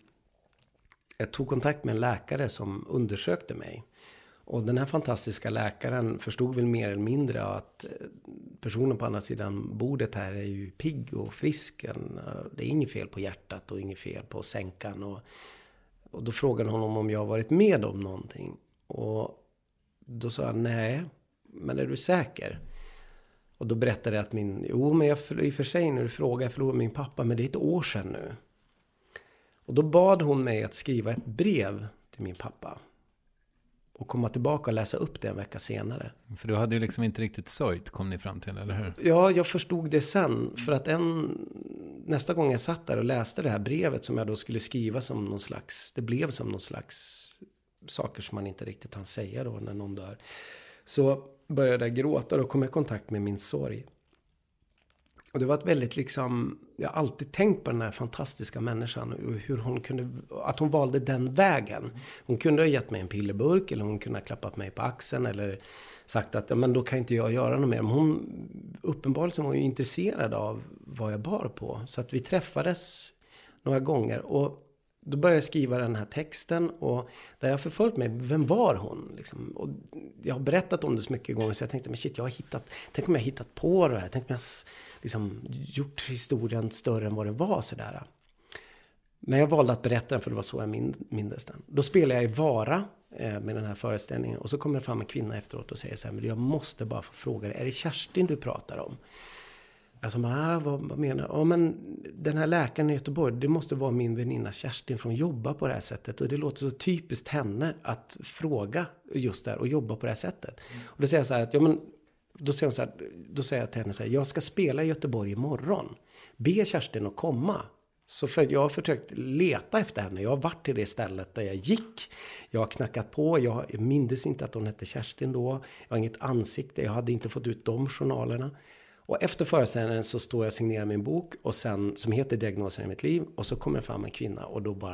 jag tog kontakt med en läkare som undersökte mig. Och den här fantastiska läkaren förstod väl mer eller mindre att personen på andra sidan bordet här är ju pigg och frisk. Det är inget fel på hjärtat och inget fel på sänkan. Och då frågade honom om jag varit med om någonting. Och då sa jag nej, men är du säker? Och då berättade jag att men jag i och för sig när du frågar, jag förlorade min pappa, men det är ett år sedan nu. Och då bad hon mig att skriva ett brev till min pappa. Och komma tillbaka och läsa upp det en vecka senare. För du hade ju liksom inte riktigt sörjt, kom ni fram till, eller hur? Ja, jag förstod det sen. För att nästa gång jag satt där och läste det här brevet som jag då skulle skriva som någon slags... Det blev som någon slags saker som man inte riktigt kan säga då när någon dör. Så började jag gråta och då kom jag i kontakt med min sorg. Och det var ett väldigt liksom... Jag har alltid tänkt på den här fantastiska människan och hur hon kunde... Att hon valde den vägen. Hon kunde ha gett mig en pillerburk, eller hon kunde ha klappat mig på axeln eller sagt att ja, men då kan inte jag göra något mer. Men hon uppenbarligen var ju intresserad av vad jag bar på. Så att vi träffades några gånger och då började jag skriva den här texten, och där jag förföljt mig, vem var hon? Liksom. Och jag har berättat om det så mycket gånger så jag tänkte, men shit, tänk om jag har hittat på det här. Tänk om jag liksom gjort historien större än vad den var sådär. Men jag valde att berätta den för det var så jag mindes den. Då spelade jag i Vara med den här föreställningen, och så kommer det fram en kvinna efteråt och säger så här, men jag måste bara få fråga dig, är det Kerstin du pratar om? Alltså, vad menar du? Ja, men den här läkaren i Göteborg, det måste vara min väninna Kerstin, från jobba på det här sättet. Och det låter så typiskt henne att fråga just där och jobba på det här sättet. Och då säger jag så här att, ja men, då säger jag till henne så här, jag ska spela i Göteborg imorgon. Be Kerstin att komma. Så för jag har försökt leta efter henne. Jag har varit till det stället där jag gick. Jag har knackat på. Jag mindes inte att hon hette Kerstin då. Jag har inget ansikte. Jag hade inte fått ut de journalerna. Och efter föreställningen så står jag och signerar min bok och sen, som heter Diagnoser i mitt liv, och så kommer det fram en kvinna och då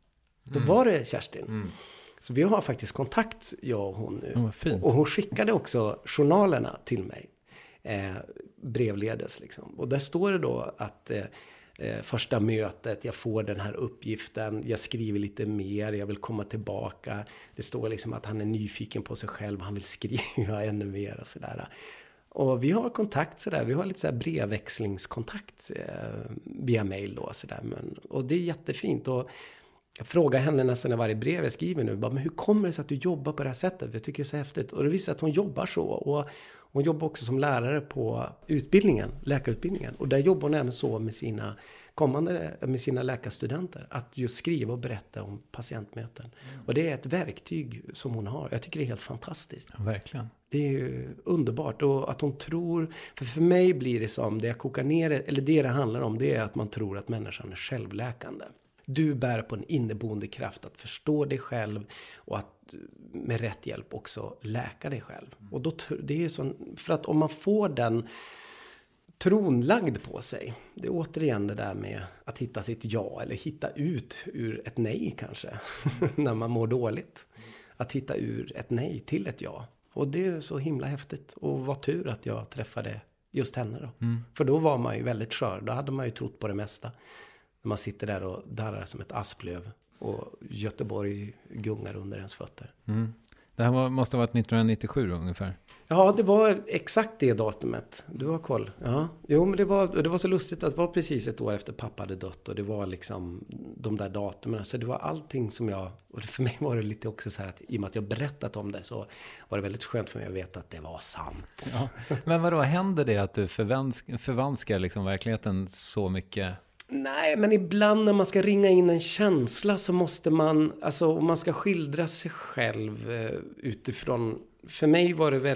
var det Kerstin. Så vi har faktiskt kontakt, jag och hon nu. Och hon skickade också journalerna till mig brevledes liksom. Och där står det då att första mötet, jag får den här uppgiften, jag skriver lite mer, jag vill komma tillbaka. Det står liksom att han är nyfiken på sig själv, han vill skriva ännu mer och sådär. Och vi har kontakt sådär, vi har lite sådär brevväxlingskontakt via mail då sådär. Och det är jättefint. Och jag frågar henne nästan i varje brev jag skriver nu, men hur kommer det sig att du jobbar på det här sättet? Jag tycker det är så häftigt. Och det visar att hon jobbar så. Och hon jobbar också som lärare på läkarutbildningen. Och där jobbar hon även så med sina läkarstudenter. Att just skriva och berätta om patientmöten. Och det är ett verktyg som hon har. Jag tycker det är helt fantastiskt. Ja, verkligen. Det är ju underbart. Och att hon tror... För mig blir det som det jag kokar ner, eller det handlar om, det är att man tror att människan är självläkande. Du bär på en inneboende kraft att förstå dig själv och att med rätt hjälp också läka dig själv. Och då, det är så, för att om man får den tron lagd på sig, det är återigen det där med att hitta sitt ja eller hitta ut ur ett nej kanske när man mår dåligt. Att hitta ur ett nej till ett ja. Och det är så himla häftigt. Och vad tur att jag träffade just henne då. För då var man ju väldigt skör. Då hade man ju trott på det mesta. När man sitter där och darrar som ett asplöv och Göteborg gungar under ens fötter. Det här måste ha varit 1997 ungefär. Ja, det var exakt det datumet. Du har koll. Ja. Jo, men det var så lustigt att det var precis ett år efter pappa hade dött. Och det var liksom de där datumen. Så det var allting som jag... Och för mig var det lite också så här att i och med att jag berättat om det så var det väldigt skönt för mig att veta att det var sant. Ja. Men vadå, händer det att du förvanskar liksom verkligheten så mycket? Nej, men ibland när man ska ringa in en känsla så måste man... Alltså om man ska skildra sig själv utifrån... För mig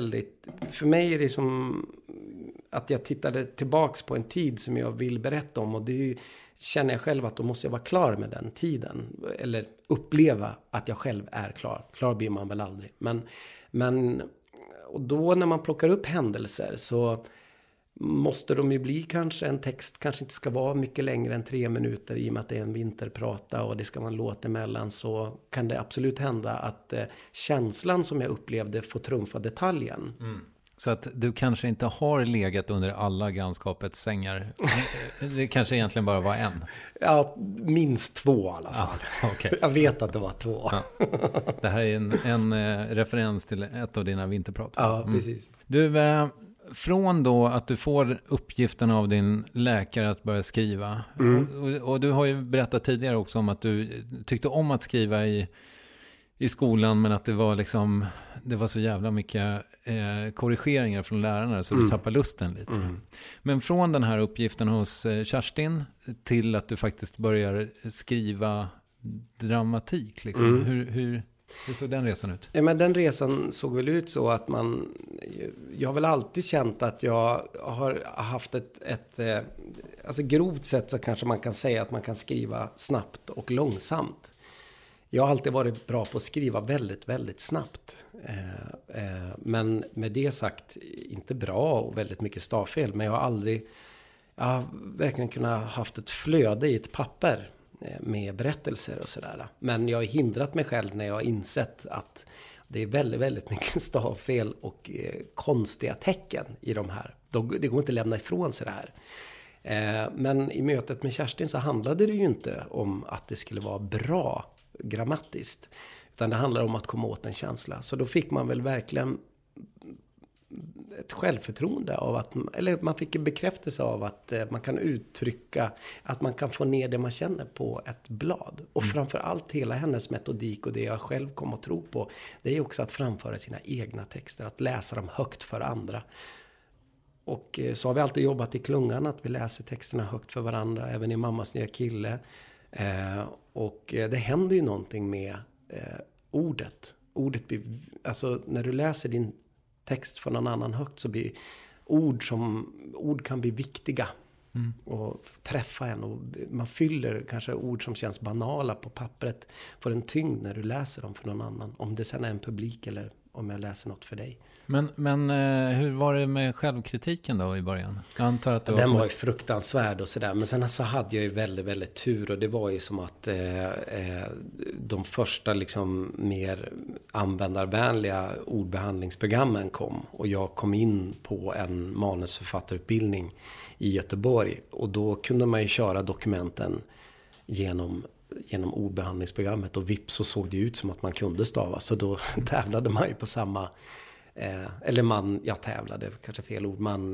är det som att jag tittade tillbaks på en tid som jag vill berätta om. Och det känner jag själv att då måste jag vara klar med den tiden. Eller uppleva att jag själv är klar. Klar blir man väl aldrig. Men och då när man plockar upp händelser så måste de ju bli kanske en text. Kanske inte ska vara mycket längre än 3 minuter i och med att det är en vinterprata och det ska man låta emellan. Så kan det absolut hända att känslan som jag upplevde får trumfa detaljen. Mm. Så att du kanske inte har legat under alla grannskapets sängar. Det kanske egentligen bara var en. Ja, minst 2 i alla fall. Ja, okay. Jag vet att det var 2. Ja. Det här är en referens till ett av dina vinterprat. Ja, precis. Du, från då att du får uppgiften av din läkare att börja skriva. Och du har ju berättat tidigare också om att du tyckte om att skriva i skolan, men att det var så jävla mycket korrigeringar från lärarna så du tappar lusten lite. Men från den här uppgiften hos Kerstin till att du faktiskt börjar skriva dramatik liksom. Hur såg den resan ut? Ja, men den resan såg väl ut så att jag har väl alltid känt att jag har haft alltså grovt sett så kanske man kan säga att man kan skriva snabbt och långsamt. Jag har alltid varit bra på att skriva väldigt, väldigt snabbt. Men med det sagt, inte bra och väldigt mycket stavfel. Men jag har verkligen kunnat haft ett flöde i ett papper med berättelser och sådär. Men jag har hindrat mig själv när jag har insett att det är väldigt, väldigt mycket stavfel och konstiga tecken i de här. Det går inte att lämna ifrån sig det här. Men i mötet med Kerstin så handlade det ju inte om att det skulle vara bra grammatiskt. Utan det handlar om att komma åt en känsla. Så då fick man väl verkligen ett självförtroende av att, eller man fick en bekräftelse av att man kan uttrycka, att man kan få ner det man känner på ett blad. Och framförallt hela hennes metodik och det jag själv kom att tro på, det är också att framföra sina egna texter, att läsa dem högt för andra. Och så har vi alltid jobbat i klungan att vi läser texterna högt för varandra, även i Mammas nya kille. Och det händer ju någonting med ordet. Alltså när du läser din text från någon annan högt så blir ord kan bli viktiga och träffa en. Och man fyller kanske ord som känns banala på pappret för en tyngd när du läser dem för någon annan. Om det sen är en publik eller om jag läser något för dig. Men hur var det med självkritiken då i början? Jag antar att den var ju fruktansvärd och sådär. Men sen så hade jag ju väldigt, väldigt tur. Och det var ju som att de första liksom mer användarvänliga ordbehandlingsprogrammen kom. Och jag kom in på en manusförfattarutbildning i Göteborg. Och då kunde man ju köra dokumenten genom ordbehandlingsprogrammet. Och vips så såg det ut som att man kunde stava. Så då tävlade man ju på samma... jag tävlade, kanske fel ord. Man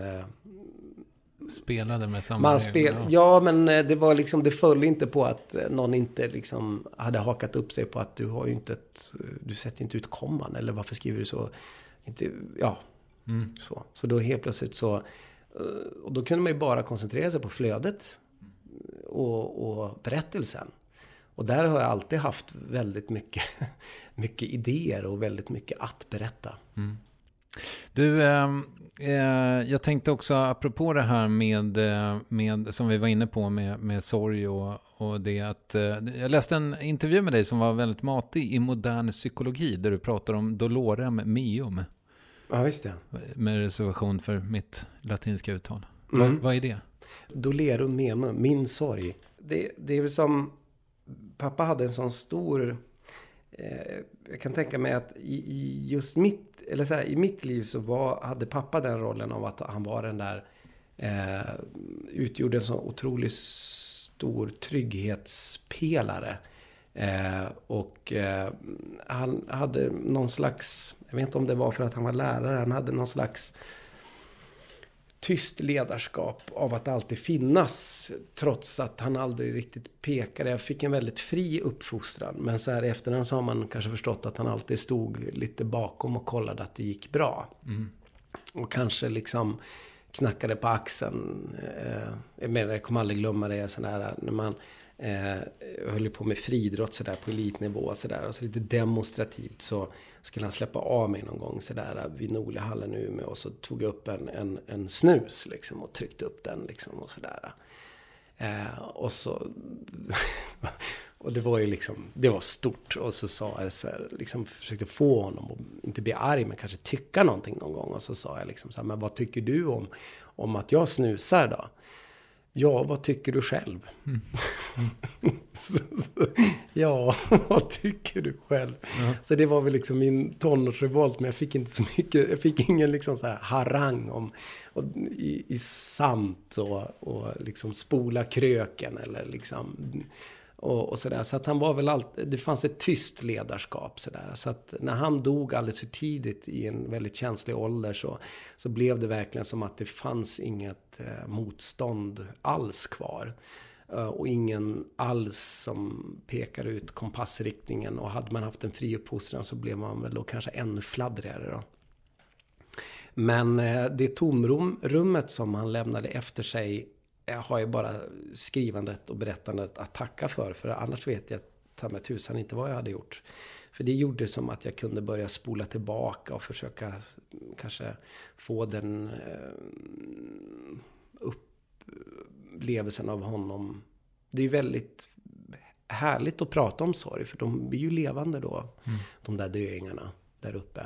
spelade med samma regler. Ja, men det var liksom, det föll inte på att någon inte liksom hade hakat upp sig på att du har ju inte du sätter inte ut komman, eller varför skriver du så? Inte, ja, så då helt plötsligt så, och då kunde man ju bara koncentrera sig på flödet och berättelsen. Och där har jag alltid haft väldigt mycket idéer och väldigt mycket att berätta. Du, jag tänkte också apropå det här med som vi var inne på med sorg och det att jag läste en intervju med dig som var väldigt matig i modern psykologi där du pratar om dolorem meum. Ja, visst det. Med reservation för mitt latinska uttal. Vad är det? Dolerum meum, min sorg. Det är väl som pappa hade en sån stor... jag kan tänka mig att i just i mitt liv så hade pappa den rollen av att han var den där utgjorde en så otroligt stor trygghetspelare Han hade någon slags, jag vet inte om det var för att han var lärare, han hade någon slags tyst ledarskap av att alltid finnas, trots att han aldrig riktigt pekade. Jag fick en väldigt fri uppfostran, men så här efterhand så har man kanske förstått att han alltid stod lite bakom och kollade att det gick bra. Och kanske liksom knackade på axeln. Jag kommer aldrig glömma det sån här, när man höll på med friidrott så där på elitnivå så där, och så lite demonstrativt så skulle han släppa av mig någon gång så där vid Nordlihallen i Umeå, och så tog jag upp en snus liksom och tryckte upp den liksom och så där. Och så och det var ju liksom, det var stort, och så sa jag så här, liksom försökte få honom att inte bli arg men kanske tycka någonting någon gång, och så sa jag liksom så här, men vad tycker du om att jag snusar då? Ja, vad tycker du själv? Ja, vad tycker du själv? Så det var väl liksom min tonårsrevolt, men jag fick inte så mycket, jag fick ingen liksom så här harang om i samt och liksom spola kröken eller liksom och sådär. Så att han var väl det fanns ett tyst ledarskap sådär. Så att när han dog alldeles för tidigt i en väldigt känslig ålder så blev det verkligen som att det fanns inget motstånd alls kvar. Och ingen alls som pekar ut kompassriktningen. Och hade man haft en fri uppfostran så blev man väl då kanske ännu fladdrigare då. Men det tomrummet som han lämnade efter sig har ju bara skrivandet och berättandet att tacka för annars vet jag ta med tusan inte vad jag hade gjort. För det gjorde som att jag kunde börja spola tillbaka och försöka kanske få den upplevelsen av honom. Det är väldigt härligt att prata om sorg, för de blir ju levande då, de där döingarna där uppe.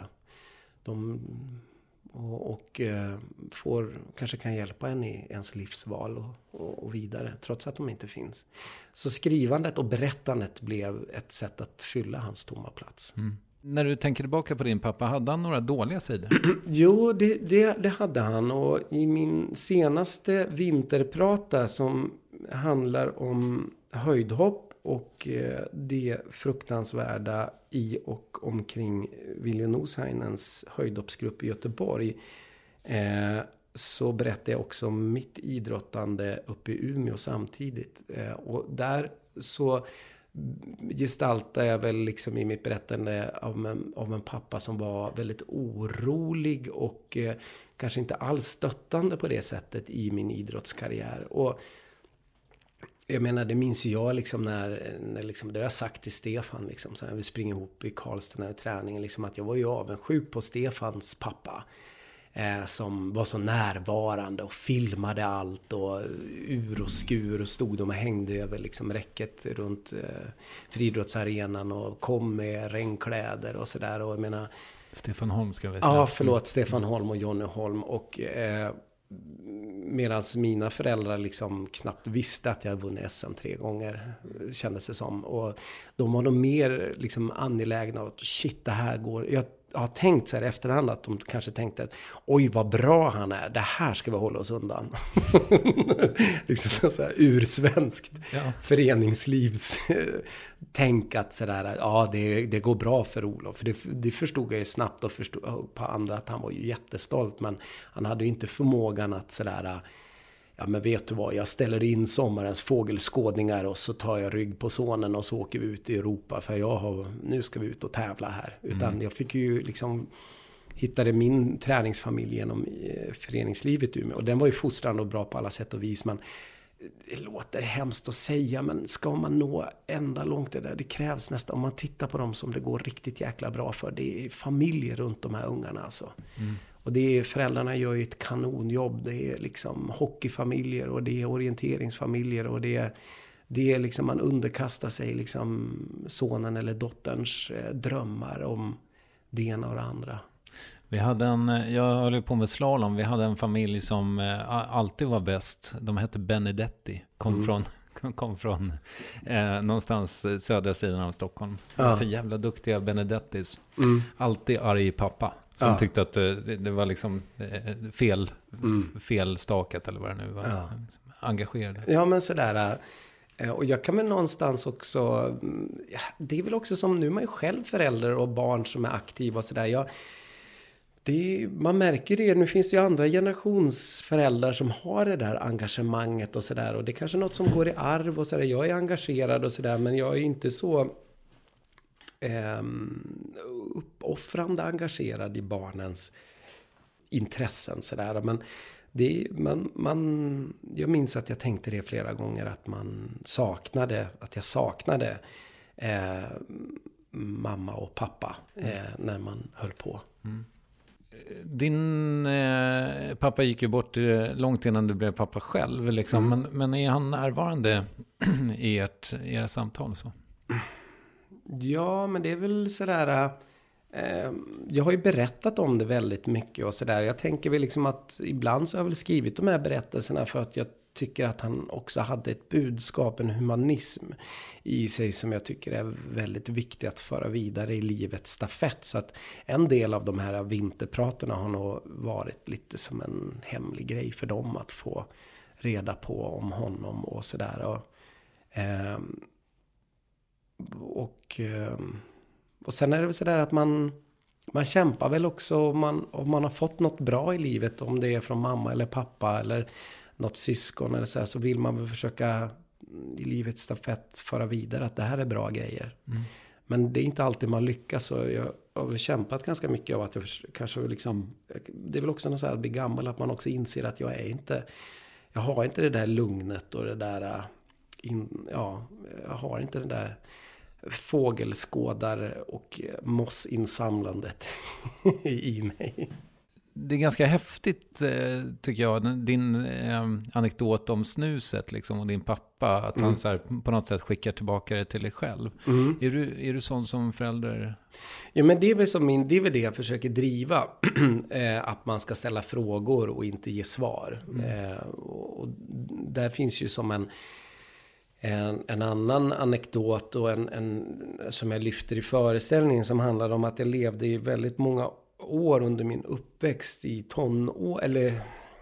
Och kanske kan hjälpa en i ens livsval och vidare, trots att de inte finns. Så skrivandet och berättandet blev ett sätt att fylla hans tomma plats. När du tänker tillbaka på din pappa, hade han några dåliga sidor? Jo, det hade han. Och i min senaste vinterprata som handlar om höjdhopp och det fruktansvärda i och omkring Viljo Nosheinens höjdhoppsgrupp i Göteborg, så berättade jag också om mitt idrottande uppe i Umeå samtidigt. Och där så gestaltar jag väl liksom i mitt berättande av en pappa som var väldigt orolig och kanske inte alls stöttande på det sättet i min idrottskarriär. Och jag menar, det minns jag liksom när liksom, det har jag sagt till Stefan liksom, så när vi springer ihop i Karlstad när träningen, liksom, att jag var ju avundsjuk på Stefans pappa som var så närvarande och filmade allt och ur och skur och stod och hängde över liksom räcket runt friidrottsarenan och kom med regnkläder och sådär. Och jag menar, Stefan Holm ska vi säga. Ja, förlåt, Stefan Holm och Jonny Holm. Och medan mina föräldrar liksom knappt visste att jag vunnit SM 3 gånger, kändes det som. Och de var de mer liksom angelägna att shit, det här går. Jag har tänkt så här efterhand att de kanske tänkte att oj vad bra han är, det här ska vi hålla oss undan. Liksom så här ursvenskt föreningslivs tänk att sådär, ja det går bra för Olof. För det förstod jag ju snabbt och förstod på andra att han var ju jättestolt, men han hade ju inte förmågan att sådär, ja men vet du vad, jag ställer in sommarens fågelskådningar och så tar jag rygg på sonen och så åker vi ut i Europa för nu ska vi ut och tävla här. Utan jag fick ju liksom hittade min träningsfamilj genom föreningslivet i Umeå. Och den var ju fostrande och bra på alla sätt och vis, men det låter hemskt att säga, men ska man nå ända långt det krävs nästan, om man tittar på dem som det går riktigt jäkla bra för, det är familjer runt de här ungarna alltså. Och föräldrarna gör ju ett kanonjobb. Det är liksom hockeyfamiljer och det är orienteringsfamiljer och det är liksom, man underkastar sig liksom sonen eller dotterns drömmar om det ena och det andra. Vi hade jag höll på med slalom. Vi hade en familj som alltid var bäst. De hette Benedetti. Kom från någonstans södra sidan av Stockholm. För jävla duktiga Benedettis. Alltid arg pappa. Som tyckte att det var liksom fel stakat eller vad det nu var. Engagerade. Ja, men sådär. Och jag kan väl någonstans också, det är väl också som nu man är själv förälder och barn som är aktiva och sådär. Man märker det, nu finns det ju andra generationsföräldrar som har det där engagemanget och sådär. Och det är kanske något som går i arv och sådär. Jag är engagerad och sådär, men jag är inte så uppoffrande engagerad i barnens intressen sådär. Men jag minns att jag tänkte det flera gånger, att jag saknade mamma och pappa när man höll på. Mm. Din pappa gick ju bort långt innan du blev pappa själv liksom. Men är han närvarande i era samtal så? Ja, men det är väl sådär. Jag har ju berättat om det väldigt mycket och sådär. Jag tänker väl liksom att ibland så har jag väl skrivit de här berättelserna för att jag tycker att han också hade ett budskap, en humanism i sig som jag tycker är väldigt viktigt att föra vidare i livets stafett. Så att en del av de här vinterpraterna har nog varit lite som en hemlig grej för dem att få reda på om honom och sådär. Och sen är det väl sådär att man kämpar väl också om man har fått något bra i livet, om det är från mamma eller pappa eller något syskon eller så vill man väl försöka i livets stafett föra vidare att det här är bra grejer. Mm. Men det är inte alltid man lyckas, och jag har kämpat ganska mycket av att jag kanske liksom, det är väl också något så här att bli gammal, att man också inser att jag har inte det där lugnet och det där jag har inte det där fågelskådar och mossinsamlandet i mig. Det är ganska häftigt tycker jag, din anekdot om snuset liksom, och din pappa, att han så här, på något sätt skickar tillbaka det till dig själv. Är du sån som förälder? Ja, men det är väl det jag försöker driva, att man ska ställa frågor och inte ge svar. Och där finns ju som en annan anekdot och en som jag lyfter i föreställningen, som handlar om att jag levde i väldigt många år under min uppväxt i tonår, eller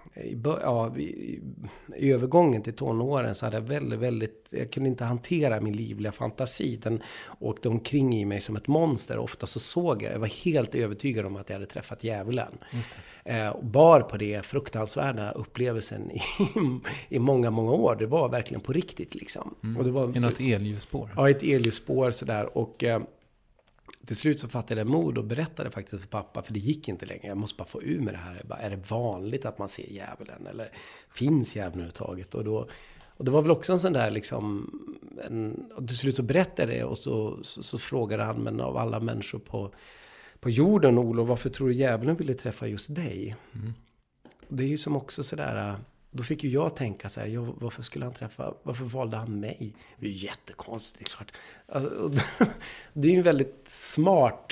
i övergången till tonåren, så hade jag väldigt, jag kunde inte hantera min livliga fantasi. Den åkte omkring i mig som ett monster. Ofta så såg jag var helt övertygad om att jag hade träffat djävulen. Och bar på det fruktansvärda upplevelsen i många, många år. Det var verkligen på riktigt liksom. Och det var i något elljusspår. Ja, ett elljusspår sådär. Och till slut så fattade jag mod och berättade faktiskt för pappa, för det gick inte längre. Jag måste bara få ur med det här. Är det vanligt att man ser djävulen? Eller finns djävulen överhuvudtaget? Och det var väl också en sån där liksom, och till slut så berättade jag det, och så frågade han, men av alla människor på jorden, Olof, varför tror du djävulen ville träffa just dig? Och det är ju som också sådär, då fick ju jag tänka så här, varför valde han mig? Det är ju jättekonstigt, klart. Alltså, det är ju väldigt smart.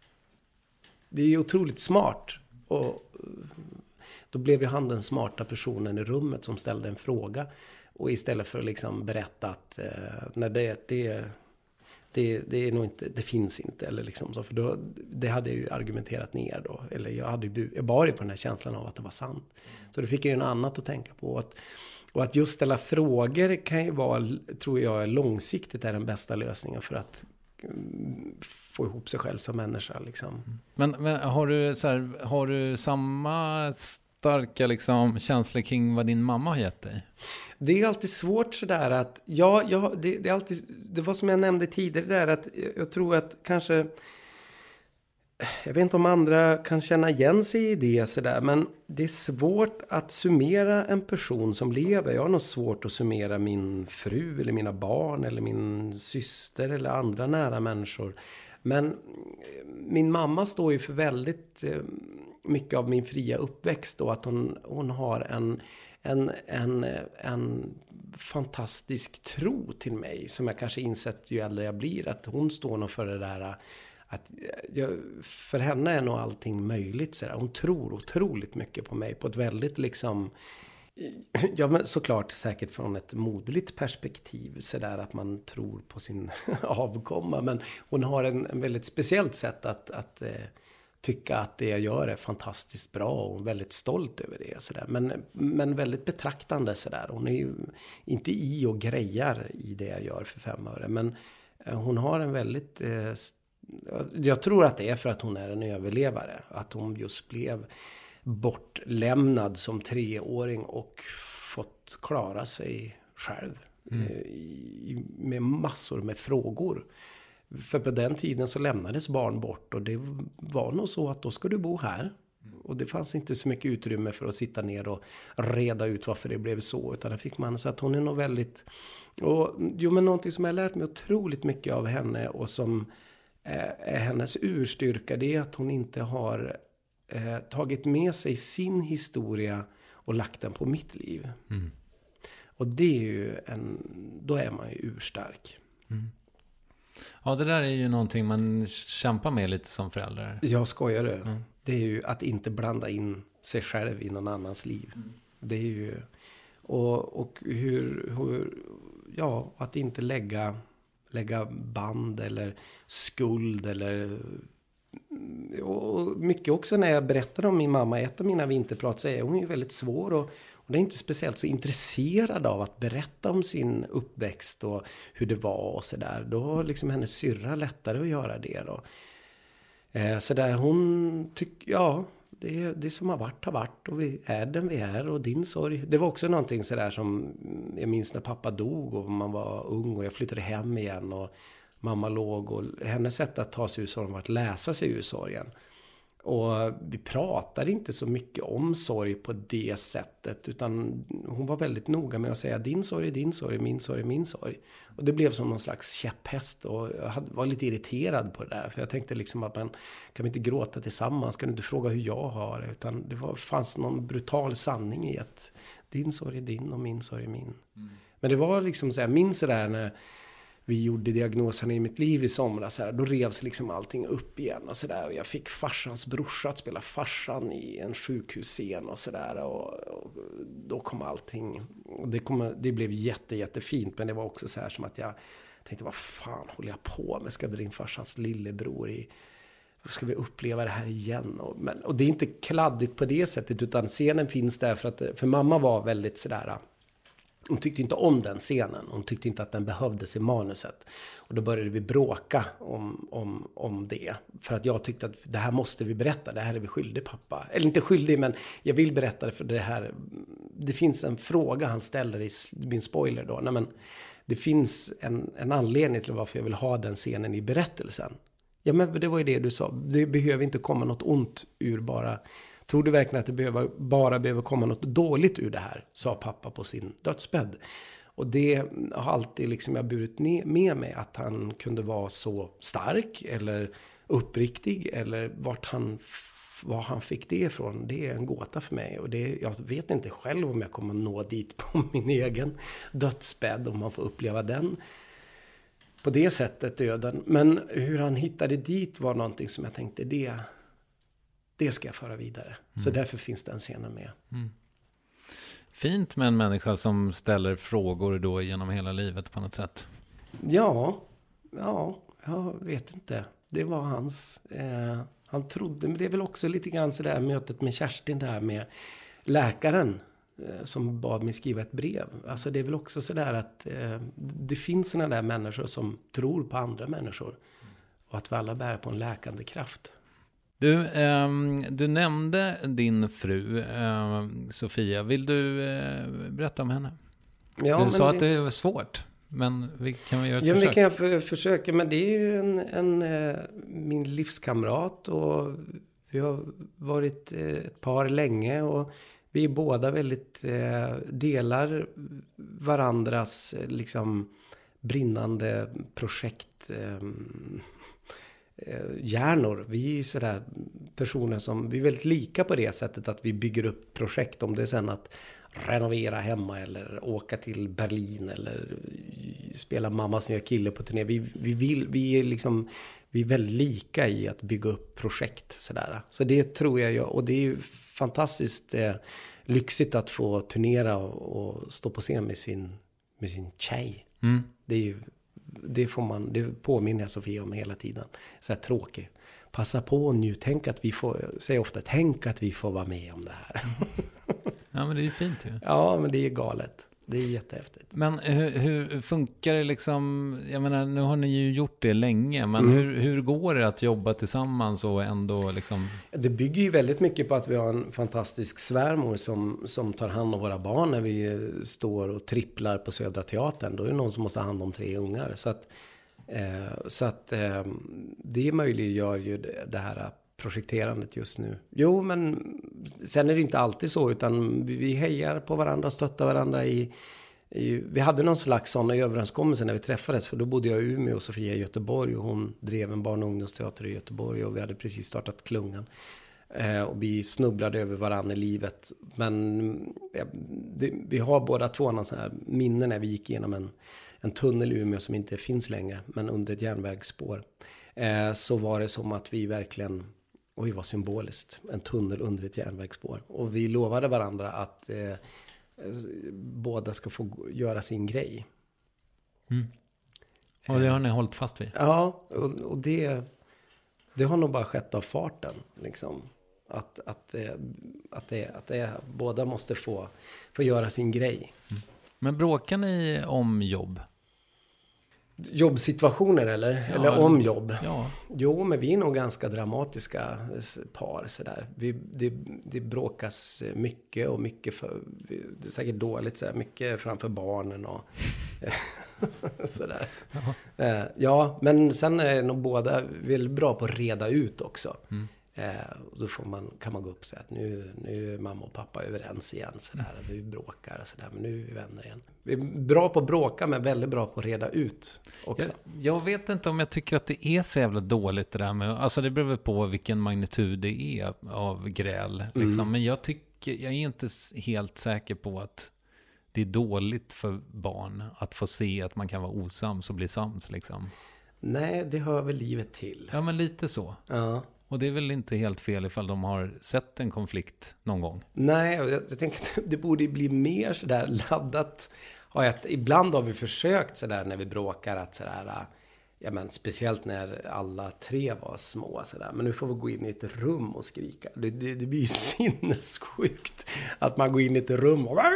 Det är ju otroligt smart. Och då blev ju han den smarta personen i rummet som ställde en fråga. Och istället för att liksom berätta att nej, det är nog inte, det finns inte, eller liksom så, för då, det hade jag ju argumenterat ner då, eller jag bar ju på den här känslan av att det var sant. Så det fick jag ju något annat att tänka på, och att just ställa frågor kan ju vara, tror jag, långsiktigt är den bästa lösningen för att få ihop sig själv som människa liksom. Men har du samma starka liksom känslor kring vad din mamma har gett dig? Det är alltid svårt sådär att det är alltid, det var som jag nämnde tidigare där, att jag tror att kanske, jag vet inte om andra kan känna igen sig i det sådär, men det är svårt att summera en person som lever. Jag har nog svårt att summera min fru eller mina barn eller min syster eller andra nära människor. Men min mamma står ju för väldigt mycket av min fria uppväxt då, att hon har en fantastisk tro till mig, som jag kanske insett ju äldre jag blir, att hon står nog för det där, att för henne är nog allting möjligt så där. Hon tror otroligt mycket på mig på ett väldigt liksom, ja, men såklart säkert från ett moderligt perspektiv så där, att man tror på sin avkomma, men hon har en väldigt speciellt sätt att tycka att det jag gör är fantastiskt bra och väldigt stolt över det. Så där. Men väldigt betraktande. Så där. Hon är ju inte i och grejar i det jag gör för 5 öre. Men hon har en väldigt... jag tror att det är för att hon är en överlevare. Att hon just blev bortlämnad som 3-åring och fått klara sig själv. Med massor med frågor. För på den tiden så lämnades barn bort och det var nog så att då ska du bo här. Och det fanns inte så mycket utrymme för att sitta ner och reda ut varför det blev så. Utan det fick man, så att hon är nog väldigt... men någonting som jag har lärt mig otroligt mycket av henne och som är hennes urstyrka, det är att hon inte har tagit med sig sin historia och lagt den på mitt liv. Och det är ju då är man ju urstark. Ja, det där är ju någonting man kämpar med lite som förälder. Jag skojar det. Det är ju att inte blanda in sig själv i någon annans liv. Det är ju... Och hur att inte lägga band eller skuld eller... Och mycket också när jag berättar om min mamma, ett av mina vinterprat, så är hon ju väldigt svår och det är inte speciellt så intresserad av att berätta om sin uppväxt och hur det var och sådär. Då har liksom hennes syrra lättare att göra det då. Så där hon tycker, det som har varit och vi är den vi är och din sorg. Det var också någonting sådär som jag minns när pappa dog och man var ung och jag flyttade hem igen och mamma låg och hennes sätt att ta sig ur sorgen var att läsa sig ur sorgen. Och vi pratade inte så mycket om sorg på det sättet, utan hon var väldigt noga med att säga din sorg är din sorg, min sorg är min sorg. Och det blev som någon slags käpphäst och jag var lite irriterad på det där. För jag tänkte liksom att kan vi inte gråta tillsammans, kan du inte fråga hur jag har det? Utan det fanns någon brutal sanning i att din sorg är din och min sorg är min. Men det var liksom så här, minns det där när vi gjorde diagnosen i mitt liv i somras, då revs liksom allting upp igen och sådär. Och jag fick farsans brorsa att spela farsan i en sjukhusscen och sådär. Och då kom allting. Och det blev jättefint, men det var också så här som att jag tänkte, vad fan håller jag på med? Ska dra in farsans lillebror i... Ska vi uppleva det här igen? Och det är inte kladdigt på det sättet, utan scenen finns där för mamma var väldigt sådär... Hon tyckte inte om den scenen. Hon tyckte inte att den behövdes i manuset. Och då började vi bråka om det. För att jag tyckte att det här måste vi berätta. Det här är vi skyldig pappa. Eller inte skyldig, men jag vill berätta det för det här. Det finns en fråga han ställer i min spoiler då. Nej, men det finns en anledning till varför jag vill ha den scenen i berättelsen. Ja, men det var ju det du sa. Det behöver inte komma något ont ur bara... Tror du verkligen att det bara behöver komma något dåligt ur det här? Sa pappa på sin dödsbädd. Och det har alltid liksom jag burit med mig, att han kunde vara så stark eller uppriktig. Eller var han fick det ifrån, det är en gåta för mig. Och jag vet inte själv om jag kommer nå dit på min egen dödsbädd, om man får uppleva den. På det sättet, döden. Men hur han hittade dit var någonting som jag tänkte, det ska jag föra vidare. Så därför finns den scenen med. Fint med en människa som ställer frågor då genom hela livet på något sätt. Ja, jag vet inte. Det var hans... han trodde, men det är väl också lite grann så där mötet med Kerstin där med läkaren som bad mig skriva ett brev. Alltså det är väl också så där att det finns såna där människor som tror på andra människor. Och att vi alla bär på en läkande kraft. Du nämnde din fru Sofia. Vill du berätta om henne? Ja, du sa att det var svårt, men kan vi göra ett försök? Ja, vi kan försöka, men det är ju min livskamrat och vi har varit ett par länge och vi är båda väldigt delar varandras liksom brinnande projekt hjärnor. Vi är sådär personer som vi är väldigt lika på det sättet att vi bygger upp projekt, om det är sen att renovera hemma eller åka till Berlin eller spela mammas nya kille på turné. Vi är väldigt lika i att bygga upp projekt sådär. Så det tror jag, och det är ju fantastiskt lyxigt att få turnera och stå på scen med sin tjej. Det är ju det påminner Sofia om hela tiden. Så här tråkigt. Passa på nu, säg ofta, tänk att vi får vara med om det här. Ja, men det är ju fint ju. Ja, men det är galet. Det är jättehäftigt. Men hur funkar det liksom, jag menar, nu har ni ju gjort det länge, men hur går det att jobba tillsammans och ändå liksom... Det bygger ju väldigt mycket på att vi har en fantastisk svärmor som tar hand om våra barn när vi står och tripplar på Södra Teatern. Då är det någon som måste ha hand om 3 ungar. Så att det möjliggör ju det här projekterandet just nu. Jo, men sen är det inte alltid så, utan vi hejar på varandra och stöttar varandra vi hade någon slags sån överenskommelse när vi träffades, för då bodde jag i Umeå och Sofia i Göteborg, och hon drev en barn- och ungdomsteater i Göteborg, och vi hade precis startat Klungan. Och vi snubblade över varandra i livet. Men vi har båda två någon sån här minne när vi gick igenom en tunnel i Umeå som inte finns längre, men under ett järnvägsspår. Så var det som att vi verkligen, och vi var symboliskt, en tunnel under ett järnvägsspår. Och vi lovade varandra att båda ska få göra sin grej. Och det har ni hållit fast vid? Ja, och det har nog bara skett av farten. Liksom. Att båda måste få göra sin grej. Men bråkar ni om jobb? Jobbsituationer eller om jobb? Ja. Jo, men vi är nog ganska dramatiska par sådär. Det bråkas mycket och mycket det är säkert dåligt sådär, mycket framför barnen och sådär. Ja, men sen är nog båda väldigt bra på att reda ut också. Och då kan man gå upp och säga att nu är mamma och pappa överens igen sådär, vi bråkar och sådär, men nu är vi vänner igen. Vi är bra på att bråka, men väldigt bra på att reda ut också. Jag vet inte om jag tycker att det är så jävla dåligt det där med, alltså det beror på vilken magnitud det är av gräl liksom. Men jag är inte helt säker på att det är dåligt för barn att få se att man kan vara osams och bli sams liksom. Nej, det hör väl livet till. Ja, men lite så. Ja. Och det är väl inte helt fel ifall de har sett en konflikt någon gång. Nej, jag tänker att det borde bli mer sådär laddat. Ibland har vi försökt sådär när vi bråkar att sådär, ja men speciellt när alla 3 var små sådär. Men nu får vi gå in i ett rum och skrika. Det blir ju sinnessjukt att man går in i ett rum och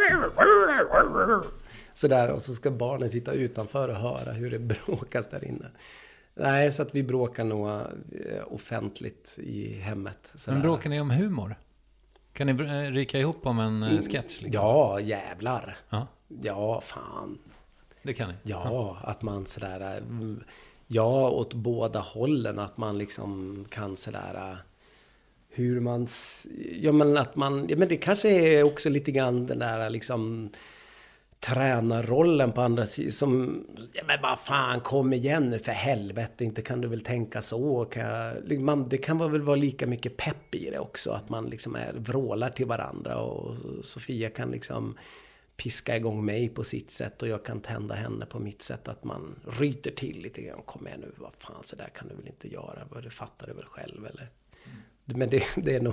sådär, och så ska barnen sitta utanför och höra hur det bråkas där inne. Nej, så att vi bråkar nog offentligt i hemmet. Sådär. Men bråkar ni om humor? Kan ni ryka ihop om en sketch? Liksom? Ja, jävlar. Ja. Ja, fan. Det kan ni? Ja, att man sådär... Ja, åt båda hållen. Att man liksom kan sådär... Hur man... Ja, men att man... Ja, men det kanske är också lite grann den där liksom... tränarrollen på andra sidan som, ja men vad fan, kom igen nu för helvete, inte kan du väl tänka så, det kan väl vara lika mycket pepp i det också, att man liksom vrålar till varandra, och Sofia kan liksom piska igång mig på sitt sätt och jag kan tända henne på mitt sätt, att man ryter till lite grann, kom igen nu, vad fan, så där kan du väl inte göra, det fattar du väl själv eller? Men det är nog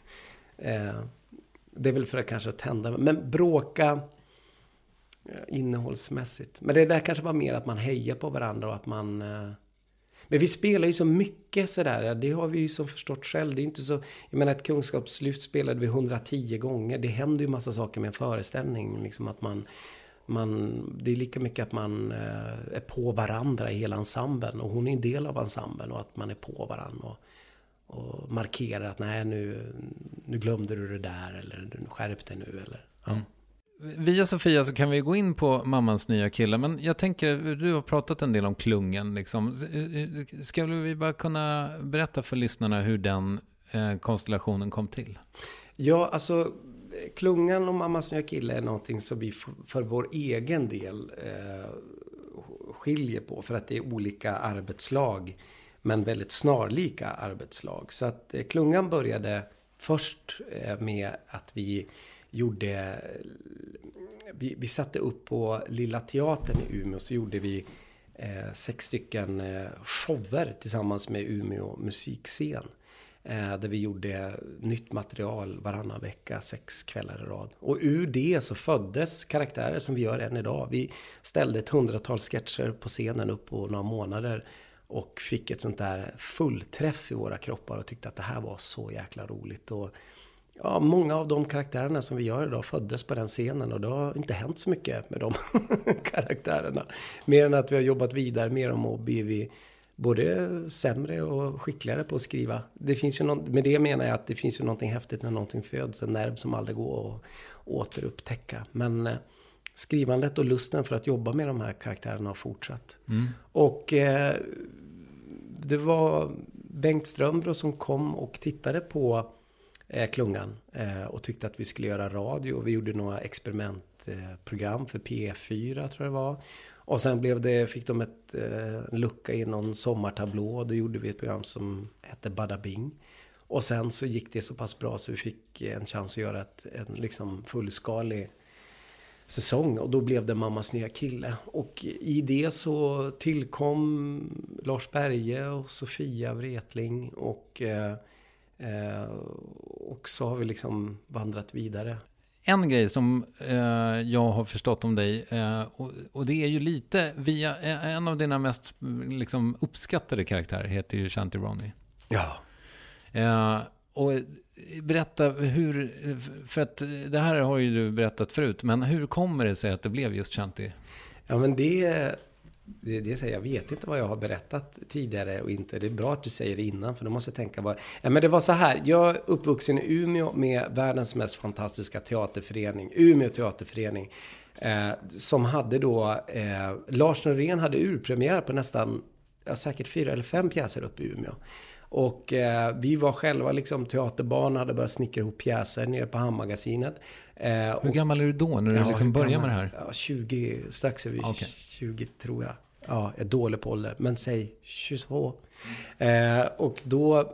det är väl för att kanske tända, men bråka innehållsmässigt. Men det där kanske var mer att man hejar på varandra och att man... Men vi spelar ju så mycket sådär. Det har vi ju så förstått själv. Det är inte så... Jag menar, ett kunskapslyft spelade vi 110 gånger. Det händer ju massa saker med en föreställning. Liksom att man... Det är lika mycket att man är på varandra i hela ensemblen. Och hon är en del av ensemblen. Och att man är på varandra och markerar att nej, nu glömde du det där. Eller skärp dig nu. Eller, ja. Via Sofia så kan vi gå in på mammans nya kille. Men jag tänker, du har pratat en del om Klungan. Liksom. Ska vi bara kunna berätta för lyssnarna hur den konstellationen kom till? Ja, alltså Klungan och mammans nya kille är någonting som vi för vår egen del skiljer på. För att det är olika arbetslag, men väldigt snarlika arbetslag. Så att Klungan började först med att vi satte upp på Lilla Teatern i Umeå, så gjorde vi 6 stycken shower tillsammans med Umeå musikscen. Där vi gjorde nytt material varannan vecka, 6 kvällar i rad. Och ur det så föddes karaktärer som vi gör än idag. Vi ställde ett 100-tal sketcher på scenen upp på några månader. Och fick ett sånt där fullträff i våra kroppar och tyckte att det här var så jäkla roligt. Och ja, många av de karaktärerna som vi gör idag föddes på den scenen. Och det har inte hänt så mycket med de karaktärerna. Mer än att vi har jobbat vidare med dem och blivit både sämre och skickligare på att skriva. Det finns ju med det menar jag att det finns ju någonting häftigt när någonting föds. En nerv som aldrig går att återupptäcka. Men skrivandet och lusten för att jobba med de här karaktärerna har fortsatt. Och det var Bengt Strömbro som kom och tittade på Klungan och tyckte att vi skulle göra radio. Vi gjorde några experimentprogram för P4 tror jag det var. Och sen fick de en lucka i någon sommartablå. Då gjorde vi ett program som hette Bada Bing. Och sen så gick det så pass bra så vi fick en chans att göra en liksom fullskalig säsong. Och då blev det Mammas nya kille. Och i det så tillkom Lars Berge och Sofia Wretling. Och så har vi liksom vandrat vidare. En grej som jag har förstått om dig och det är ju lite via en av dina mest liksom, uppskattade karaktärer heter ju Shanti Ronny. Ja. Och berätta hur, för att det här har ju du berättat förut, men hur kommer det sig att det blev just Shanti? Ja, men det säger jag vet inte vad jag har berättat tidigare och inte. Det är bra att du säger det innan för då måste jag tänka men det var så här, jag är uppvuxen i Umeå med världens mest fantastiska teaterförening, Umeå teaterförening, som hade då Lars Norén hade urpremiär på nästan säkert 4 eller 5 pjäser uppe i Umeå. Och vi var själva liksom teaterbarn, hade börjat snickra ihop pjäser nere på Hamnmagasinet. Hur gammal är du då när du liksom börjar med det här? Ja, 20, strax över 20 tror jag. Ja, jag är dålig på ålder, men säg 22. Och då,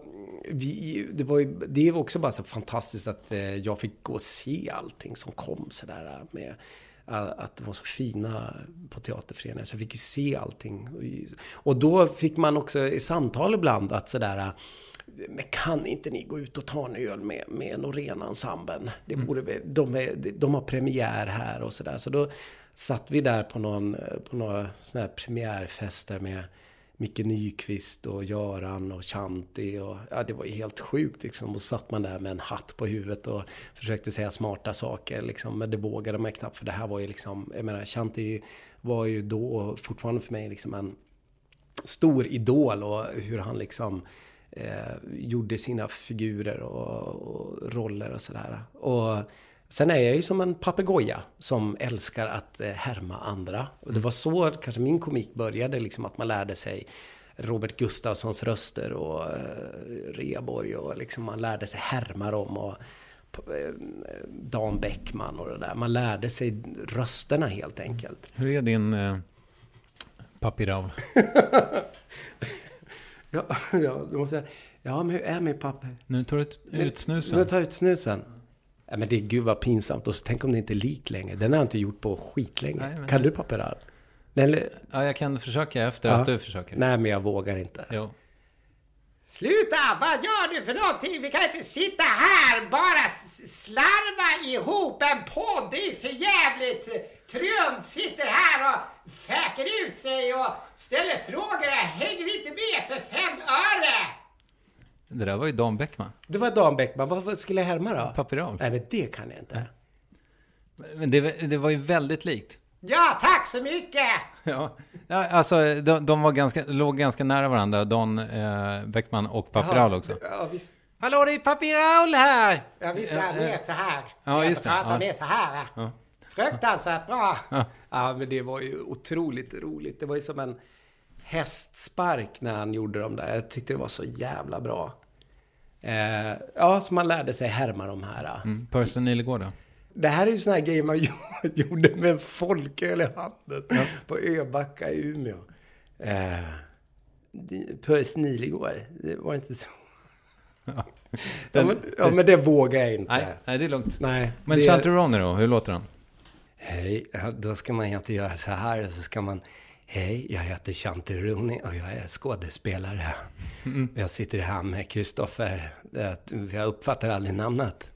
det var också bara så fantastiskt att jag fick gå och se allting som kom sådär med att det var så fina på teaterföreningen. Så jag fick ju se allting. Och då fick man också i samtal ibland att sådär, men kan inte ni gå ut och ta en öl med Norén-ensemblen? Det borde de har premiär här och sådär. Så då satt vi där på några såna här premiärfester med Micke Nyqvist och Göran och Shanti och ja, det var ju helt sjukt liksom. Och så satt man där med en hatt på huvudet och försökte säga smarta saker liksom, men det vågade man knappt för det här var ju liksom, jag menar Shanti var ju då fortfarande för mig liksom en stor idol och hur han liksom gjorde sina figurer och roller och sådär. Och sen är jag ju som en papegoja som älskar att härma andra. Och det var så kanske min komik började, liksom att man lärde sig Robert Gustafssons röster och Reborg och liksom man lärde sig härma dem och Dan Bäckman och det där. Man lärde sig rösterna helt enkelt. Hur är din Papi Raul? Ja, då måste jag... Ja, men hur är min pappa? Nu tar du ut snusen. Nu tar jag ut snusen. Ja, men det är gud vad pinsamt. Och så tänk om det inte är lik längre. Den har jag inte gjort på skitlänge. Nej, kan du Papi Raul? Eller... Ja, jag kan försöka efter att du försöker. Nej, men jag vågar inte. Jo. Sluta! Vad gör du för någonting? Vi kan inte sitta här bara slarva ihop en podd. Det är för jävligt. Triumf sitter här och fäker ut sig och ställer frågor. Jag hänger inte med för 5 öre. Det där var ju Dan Bäckman. Det var Dan Bäckman. Vad skulle jag härma då? Papi Raul. Nej, men det kan jag inte. Men det var ju väldigt likt. Ja, tack så mycket! Ja, alltså de var låg ganska nära varandra, Dan Bäckman och Papi Raul också. Ja, visst. Hallå, det är Papi Raul här! Ja, visst är han med så här. Ja, just det. Jag med så här. Ja. Fruktansvärt bra. Ja, men det var ju otroligt roligt. Det var ju som en hästspark när han gjorde dem där. Jag tyckte det var så jävla bra. Ja, så man lärde sig härma de här. Percy Nilegård då? Det här är ju sån här grej man gjorde med folköl i handen på Öbacka i Umeå. Percy Nilegård, det var inte så. Men det vågar jag inte. Nej, det är lugnt. Nej, men Shanti Ronny då, hur låter han? Hej, då ska man inte göra så här. Så ska man Hej, jag heter Shanti Rooney och jag är skådespelare. Jag sitter här med Kristoffer. Jag uppfattar aldrig namnet.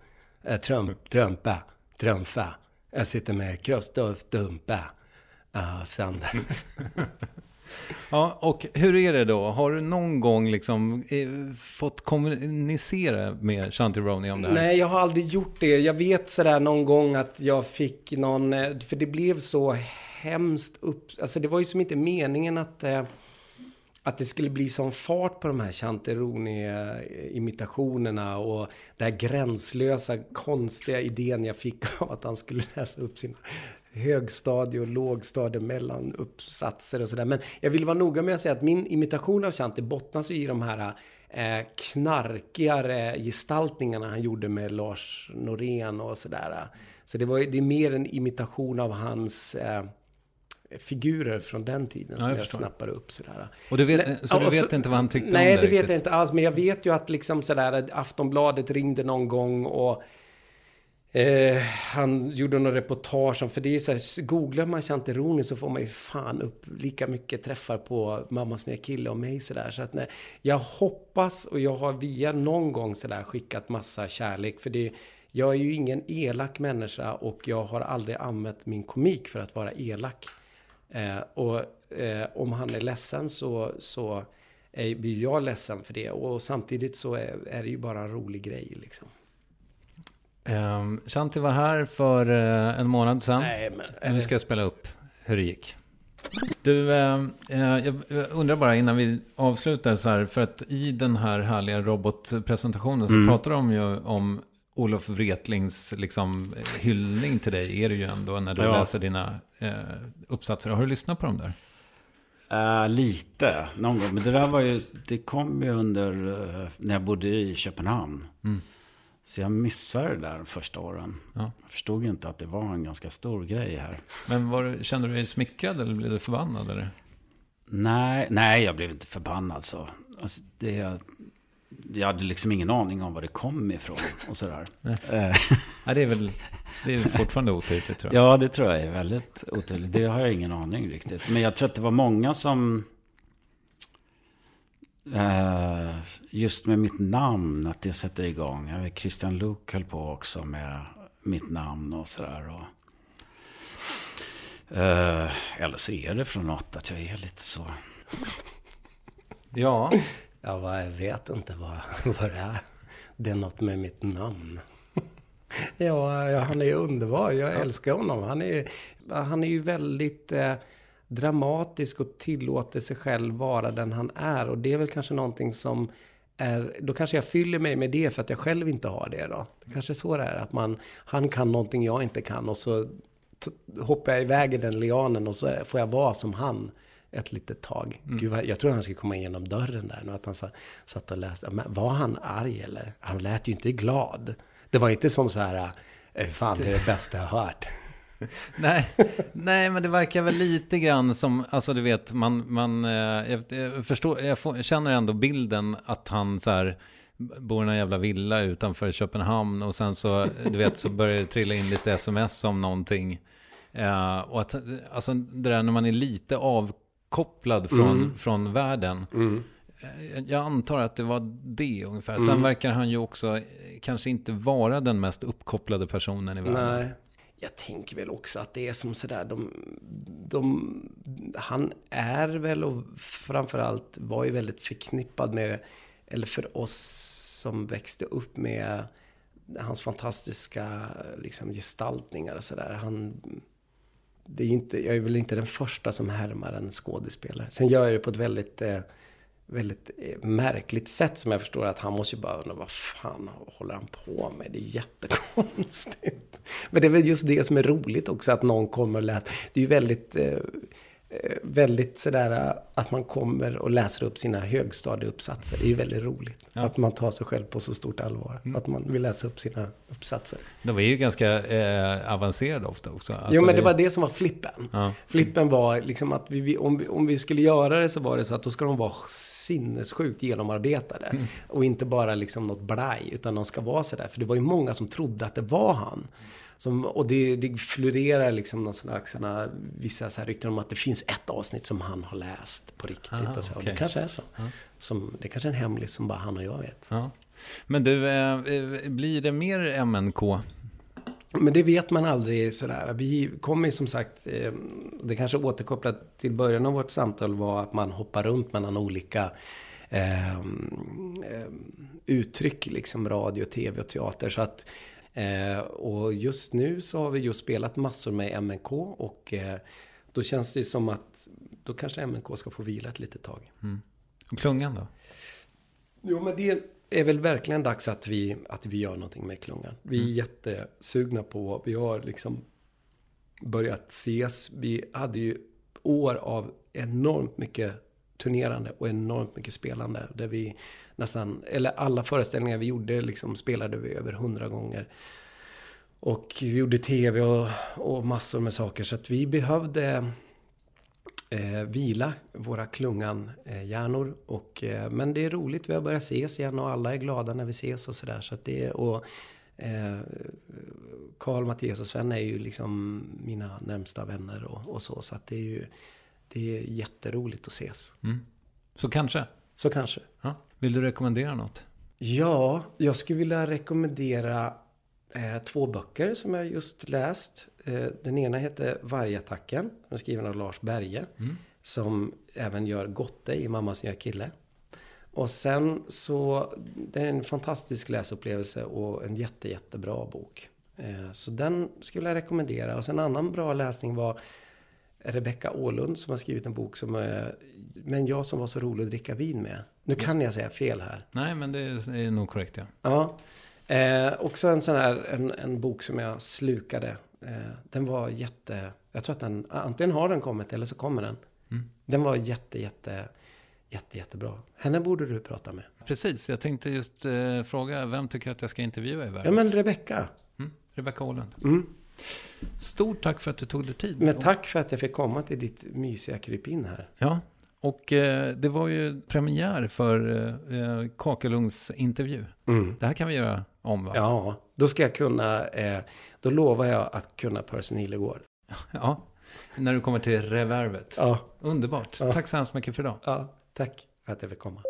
Trumpa. Jag sitter med Kristoffer Dumpa. Sander. Ja, och hur är det då? Har du någon gång liksom fått kommunicera med Shanti Rooney om det här? Nej, jag har aldrig gjort det. Jag vet sådär någon gång att jag fick någon... För det blev så hemskt Alltså det var ju som inte meningen att det skulle bli sån fart på de här Shanti Rooney-imitationerna och den här gränslösa, konstiga idén jag fick av att han skulle läsa upp sina högstadie- och lågstadie mellanuppsatser och sådär. Men jag vill vara noga med att säga att min imitation av Shanti bottnas i de här knarkigare gestaltningarna han gjorde med Lars Norén och sådär. Så det är mer en imitation av hans... figurer från den tiden som jag snappar upp sådär. Och du vet inte vad han tyckte om det? Nej, det vet jag inte alls, men jag vet ju att liksom sådär Aftonbladet ringde någon gång och han gjorde någon reportage om, för det är så här, googlar man Shanti Rooney så får man ju fan upp lika mycket träffar på Mammas nya kille och mig sådär. Så att nej, jag hoppas, och jag har via någon gång sådär skickat massa kärlek, för jag är ju ingen elak människa och jag har aldrig använt min komik för att vara elak. Om han är ledsen så blir jag ledsen för det. Och samtidigt så är det ju bara en rolig grej liksom. Shanti var här för en månad sedan. Nej, men nu ska jag spela upp hur det gick. Du, jag undrar bara innan vi avslutar så här, för att i den här härliga robotpresentationen så pratar de ju om Olof Wretlings liksom hyllning till dig är det ju ändå när du läser dina uppsatser. Har du lyssnat på dem där? Lite, någon gång. Men det där det kom ju under när jag bodde i Köpenhamn. Så jag missade det där första åren. Jag förstod inte att det var en ganska stor grej här. Men kände du dig smickrad eller blev du förbannad? Eller? Nej, jag blev inte förbannad så. Alltså, jag hade liksom ingen aning om var det kom ifrån och sådär. Ja, det är fortfarande otydligt, tror jag. Ja, det tror jag är väldigt otydligt. Det har jag ingen aning riktigt. Men jag tror att det var många som just med mitt namn, att det sätter igång. Jag vet, Christian Luuk höll på också med mitt namn och sådär. Eller så är det från något att jag är lite så. Ja. Ja, jag vet inte vad det är. Det är något med mitt namn. Ja, han är underbar. Jag älskar honom. Han är ju väldigt dramatisk och tillåter sig själv vara den han är. Och det är väl kanske någonting som är... Då kanske jag fyller mig med det för att jag själv inte har det då. Det kanske är så det är. Att han kan någonting jag inte kan. Och så hoppar jag iväg i den lianen och så får jag vara som han ett litet tag. Gud, jag tror han skulle komma igenom dörren där nu, att han satt och läste. Men var han arg eller? Han lät ju inte glad. Det var inte som så här, fan det är det bästa jag har hört. Nej, men det verkar väl lite grann som, alltså du vet, jag förstår, jag känner ändå bilden att han så här bor i en jävla villa utanför Köpenhamn och sen så, du vet, så börjar det trilla in lite sms om någonting. Och att, alltså det där när man är lite avkopplad från världen. Jag antar att det var det ungefär. Sen verkar han ju också kanske inte vara den mest uppkopplade personen i världen. Nej. Jag tänker väl också att det är som sådär, han är väl, och framförallt var ju väldigt förknippad med, eller för oss som växte upp med hans fantastiska liksom gestaltningar och sådär. Jag är väl inte den första som härmar en skådespelare. Sen gör jag det på ett väldigt märkligt sätt som jag förstår att han måste ju bara undra, vad fan håller han på med? Det är jättekonstigt. Men det är väl just det som är roligt också, att någon kommer och läser. Det är ju väldigt sådär att man kommer och läser upp sina högstadieuppsatser. Det är ju väldigt roligt. Ja. Att man tar sig själv på så stort allvar. Att man vill läsa upp sina uppsatser. De är ju ganska avancerade ofta också. Alltså, jo, men det var det som var flippen. Ja. Flippen var liksom att om vi skulle göra det, så var det så att då ska de vara sinnessjukt genomarbetade. Och inte bara liksom något blaj, utan de ska vara sådär. För det var ju många som trodde att det var han. Och det florerar liksom någon vissa så här rykten om att det finns ett avsnitt som han har läst på riktigt. Och så. Och det kanske är så. Det kanske är en hemlis som bara han och jag vet. Ja. Men du, blir det mer MNK? Men det vet man aldrig sådär. Vi kommer ju som sagt, det kanske återkopplat till början av vårt samtal var att man hoppar runt mellan olika uttryck, liksom radio, tv och teater. Så att, och just nu så har vi just spelat massor med MNK och då känns det som att då kanske MNK ska få vila ett litet tag. Och Klungan då? Jo, men det är väl verkligen dags att vi gör någonting med Klungan. Vi är jättesugna på, vi har liksom börjat ses. Vi hade ju år av enormt mycket turnerande och enormt mycket spelande. Där vi nästan, eller alla föreställningar vi gjorde liksom spelade vi över 100 gånger. Och vi gjorde tv och massor med saker. Så att vi behövde vila våra Klungan-hjärnor. Men det är roligt, vi har börjat ses igen och alla är glada när vi ses och sådär. Så att Carl, Mattias och Sven är ju liksom mina närmsta vänner och så. Så att det är jätteroligt att ses. Så kanske? Så kanske. Ja. Vill du rekommendera något? Ja, jag skulle vilja rekommendera 2 böcker som jag just läst. Den ena heter Vargattacken. Den är skriven av Lars Berge. Som även gör Gotte i Mammas nya kille. Och sen så, det är en fantastisk läsupplevelse och en jättebra bok. Så den skulle jag rekommendera. Och sen en annan bra läsning var Rebecca Åhlund som har skrivit en bok Men jag som var så rolig att dricka vin med. Nu kan jag säga fel här. Nej, men det är nog korrekt, ja. Ja. Också en sån här en bok som jag slukade. Den var jag tror att antingen har den kommit eller så kommer den. Den var jättebra. Henne borde du prata med. Precis, jag tänkte just fråga vem tycker att jag ska intervjua i världen? Ja, men Rebecca. Rebecca Åhlund. Stort tack för att du tog dig tid. Men tack för att jag fick komma till ditt mysiga krypin här. Ja, och det var ju premiär för Kakelungs intervju. Det här kan vi göra om, va? Ja, då ska jag kunna, då lovar jag att kunna Percy Neal igår. Ja, när du kommer till Revervet. Ja. Underbart. Ja. Tack så hemskt mycket för idag. Ja, tack för att jag fick komma.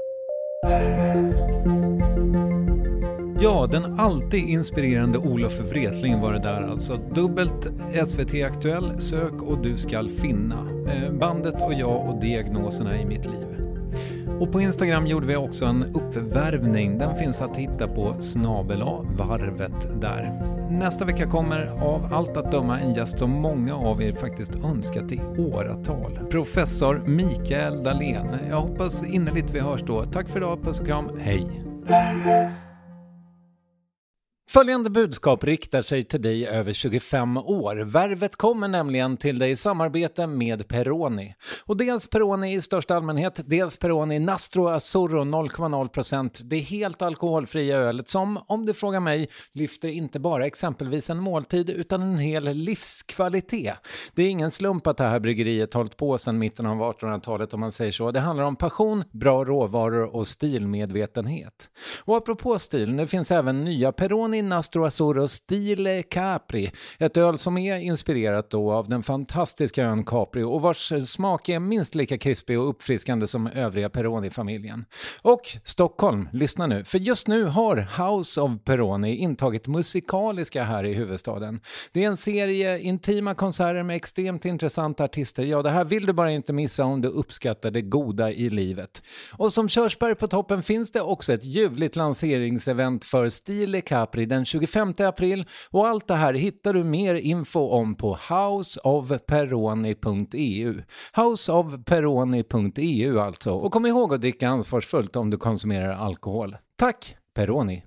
Ja, den alltid inspirerande Olof Wretling var det där alltså. Dubbelt SVT Aktuell, sök och du ska finna. Bandet och jag och diagnoserna i mitt liv. Och på Instagram gjorde vi också en uppvärvning. Den finns att hitta på @varvet där. Nästa vecka kommer av allt att döma en gäst som många av er faktiskt önskat i åratal. Professor Mikael Dahlén. Jag hoppas innerligt vi hörs då. Tack för idag, puss och kram. Hej! Följande budskap riktar sig till dig över 25 år. Värvet kommer nämligen till dig i samarbete med Peroni. Och dels Peroni i största allmänhet, dels Peroni Nastro Azzurro 0,0%. Det är helt alkoholfria ölet som, om du frågar mig, lyfter inte bara exempelvis en måltid utan en hel livskvalitet. Det är ingen slump att det här bryggeriet hållit på sedan mitten av 1800-talet om man säger så. Det handlar om passion, bra råvaror och stilmedvetenhet. Och apropå stil, nu finns även nya Peroni Nastro Azzurro Stile Capri. Ett öl som är inspirerat då av den fantastiska ön Capri och vars smak är minst lika krispig och uppfriskande som övriga Peroni-familjen. Och Stockholm, lyssna nu. För just nu har House of Peroni intagit musikaliska här i huvudstaden. Det är en serie intima konserter med extremt intressanta artister. Ja, det här vill du bara inte missa om du uppskattar det goda i livet. Och som körsbär på toppen finns det också ett ljuvligt lanseringsevent för Stile Capri den 25 april och allt det här hittar du mer info om på houseofperoni.eu. Houseofperoni.eu alltså. Och kom ihåg att dricka ansvarsfullt om du konsumerar alkohol. Tack, Peroni!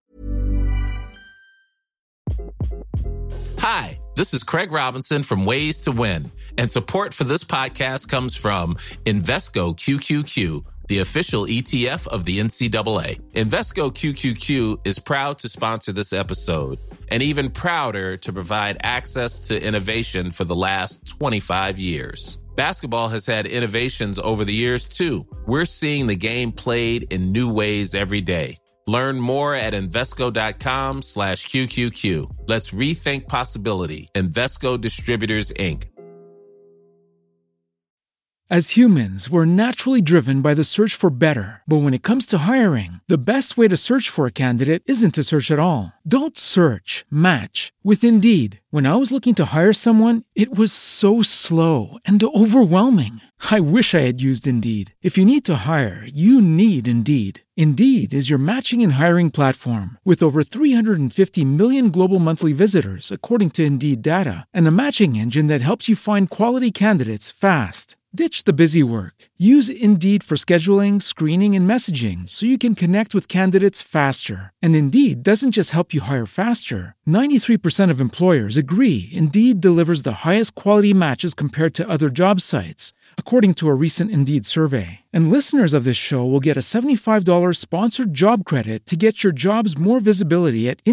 Hi, this is Craig Robinson from Ways to Win, and support for this podcast comes from Invesco QQQ, the official ETF of the NCAA. Invesco QQQ is proud to sponsor this episode and even prouder to provide access to innovation for the last 25 years. Basketball has had innovations over the years, too. We're seeing the game played in new ways every day. Learn more at Invesco.com/QQQ. Let's rethink possibility. Invesco Distributors, Inc. As humans, we're naturally driven by the search for better. But when it comes to hiring, the best way to search for a candidate isn't to search at all. Don't search, match with Indeed. When I was looking to hire someone, it was so slow and overwhelming. I wish I had used Indeed. If you need to hire, you need Indeed. Indeed is your matching and hiring platform with over 350 million global monthly visitors, according to Indeed data, and a matching engine that helps you find quality candidates fast. Ditch the busy work. Use Indeed for scheduling, screening, and messaging so you can connect with candidates faster. And Indeed doesn't just help you hire faster. 93% of employers agree Indeed delivers the highest quality matches compared to other job sites, according to a recent Indeed survey. And listeners of this show will get a $75 sponsored job credit to get your jobs more visibility at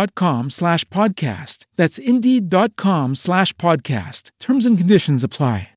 Indeed.com/podcast. That's Indeed.com/podcast. Terms and conditions apply.